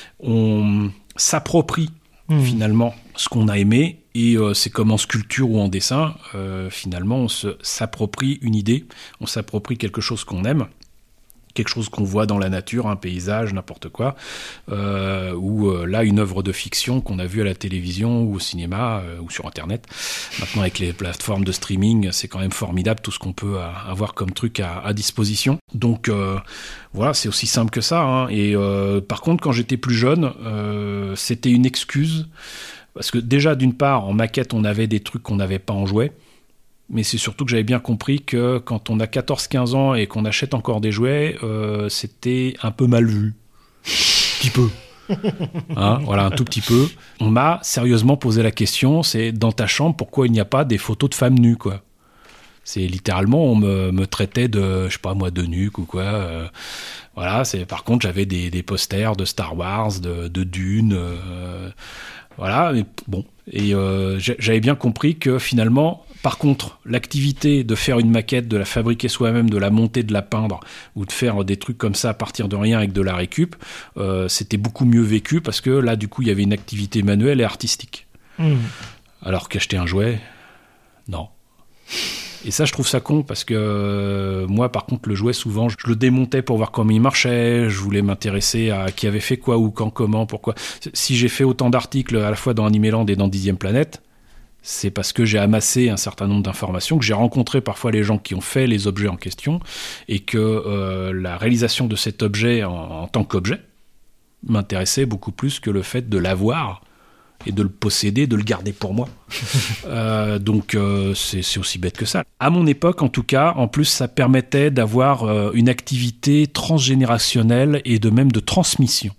on s'approprie mmh. finalement ce qu'on a aimé. Et euh, c'est comme en sculpture ou en dessin, euh, finalement, on se, s'approprie une idée, on s'approprie quelque chose qu'on aime, quelque chose qu'on voit dans la nature, un paysage, n'importe quoi, euh, ou euh, là, une œuvre de fiction qu'on a vue à la télévision ou au cinéma euh, ou sur Internet. Maintenant, avec les plateformes de streaming, c'est quand même formidable tout ce qu'on peut à, avoir comme truc à, à disposition. Donc, euh, voilà, c'est aussi simple que ça. Hein. Et euh, par contre, quand j'étais plus jeune, euh, c'était une excuse. Parce que déjà, d'une part, en maquette, on avait des trucs qu'on n'avait pas en jouet. Mais c'est surtout que j'avais bien compris que quand on a quatorze quinze ans et qu'on achète encore des jouets, euh, c'était un peu mal vu. Un petit peu. Hein, voilà, un tout petit peu. On m'a sérieusement posé la question, c'est dans ta chambre, pourquoi il n'y a pas des photos de femmes nues, quoi ? C'est littéralement, on me, me traitait de, je sais pas moi, de nuque ou quoi. Euh, voilà, c'est, par contre, j'avais des, des posters de Star Wars, de, de Dune... Euh, Voilà, mais bon. Et euh, j'avais bien compris que finalement, par contre, l'activité de faire une maquette, de la fabriquer soi-même, de la monter, de la peindre, ou de faire des trucs comme ça à partir de rien avec de la récup, euh, c'était beaucoup mieux vécu parce que là, du coup, il y avait une activité manuelle et artistique. Mmh. Alors qu'acheter un jouet, non. Et ça, je trouve ça con parce que euh, moi, par contre, le jouet, souvent, je le démontais pour voir comment il marchait. Je voulais m'intéresser à qui avait fait quoi, où, quand, comment, pourquoi. Si j'ai fait autant d'articles à la fois dans Animeland et dans Dixième Planète, C'est parce que j'ai amassé un certain nombre d'informations, que j'ai rencontré parfois les gens qui ont fait les objets en question, et que euh, la réalisation de cet objet en, en tant qu'objet m'intéressait beaucoup plus que le fait de l'avoir et de le posséder, de le garder pour moi. euh, donc euh, c'est, c'est aussi bête que ça. À mon époque, en tout cas, en plus, ça permettait d'avoir euh, une activité transgénérationnelle et de même de transmission.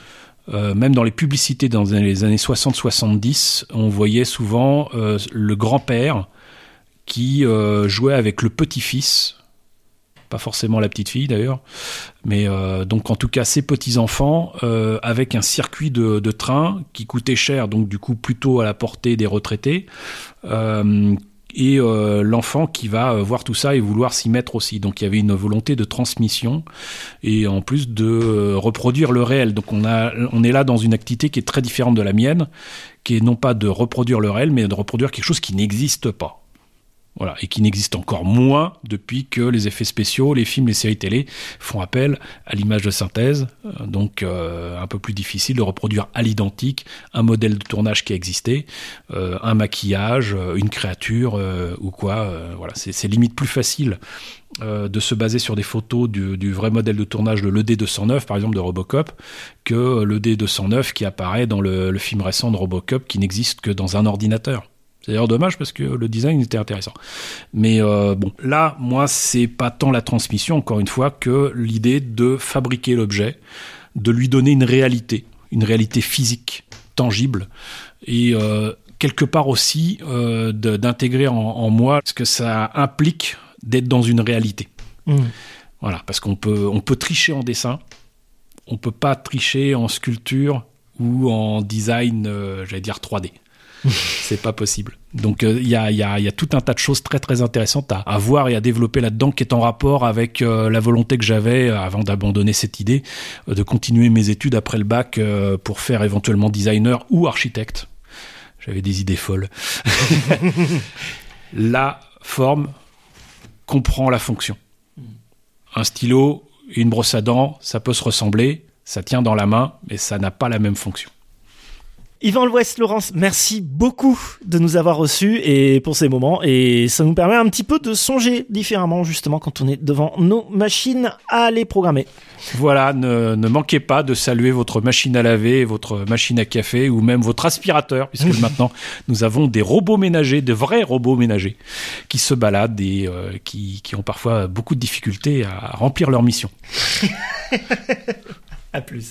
Euh, même dans les publicités dans les années soixante soixante-dix, on voyait souvent euh, le grand-père qui euh, jouait avec le petit-fils, pas forcément la petite-fille d'ailleurs, mais euh, donc en tout cas ses petits-enfants, euh, avec un circuit de, de train qui coûtait cher, donc du coup plutôt à la portée des retraités, euh, et euh, l'enfant qui va voir tout ça et vouloir s'y mettre aussi. Donc il y avait une volonté de transmission et en plus de euh, reproduire le réel. Donc on, a, on est là dans une activité qui est très différente de la mienne, qui est non pas de reproduire le réel, mais de reproduire quelque chose qui n'existe pas. Voilà, et qui n'existe encore moins depuis que les effets spéciaux, les films, les séries télé font appel à l'image de synthèse, donc euh, un peu plus difficile de reproduire à l'identique un modèle de tournage qui a existé, euh, un maquillage, une créature euh, ou quoi. Euh, voilà, c'est, c'est limite plus facile euh, de se baser sur des photos du, du vrai modèle de tournage de l'E D deux cent neuf, par exemple de Robocop, que l'E D deux cent neuf qui apparaît dans le, le film récent de Robocop qui n'existe que dans un ordinateur. C'est d'ailleurs dommage parce que le design était intéressant. Mais euh, bon, là, moi, c'est pas tant la transmission, encore une fois, que l'idée de fabriquer l'objet, de lui donner une réalité, une réalité physique, tangible, et euh, quelque part aussi euh, de, d'intégrer en, en moi ce que ça implique d'être dans une réalité. Mmh. Voilà, parce qu'on peut, on peut tricher en dessin, on peut pas tricher en sculpture ou en design, euh, j'allais dire trois D. C'est pas possible. Donc il euh, y, a, y, a, y a tout un tas de choses très très intéressantes à, à voir et à développer là-dedans, qui est en rapport avec euh, la volonté que j'avais euh, avant d'abandonner cette idée euh, de continuer mes études après le bac euh, pour faire éventuellement designer ou architecte. J'avais des idées folles. La forme comprend la fonction. Un stylo et une brosse à dents, ça peut se ressembler, ça tient dans la main, mais ça n'a pas la même fonction. Yvan Louest-Laurence, merci beaucoup de nous avoir reçus et pour ces moments, et ça nous permet un petit peu de songer différemment justement quand on est devant nos machines à les programmer. Voilà, ne, ne manquez pas de saluer votre machine à laver, votre machine à café ou même votre aspirateur, puisque maintenant nous avons des robots ménagers, de vrais robots ménagers qui se baladent et euh, qui, qui ont parfois beaucoup de difficultés à remplir leur mission. À plus.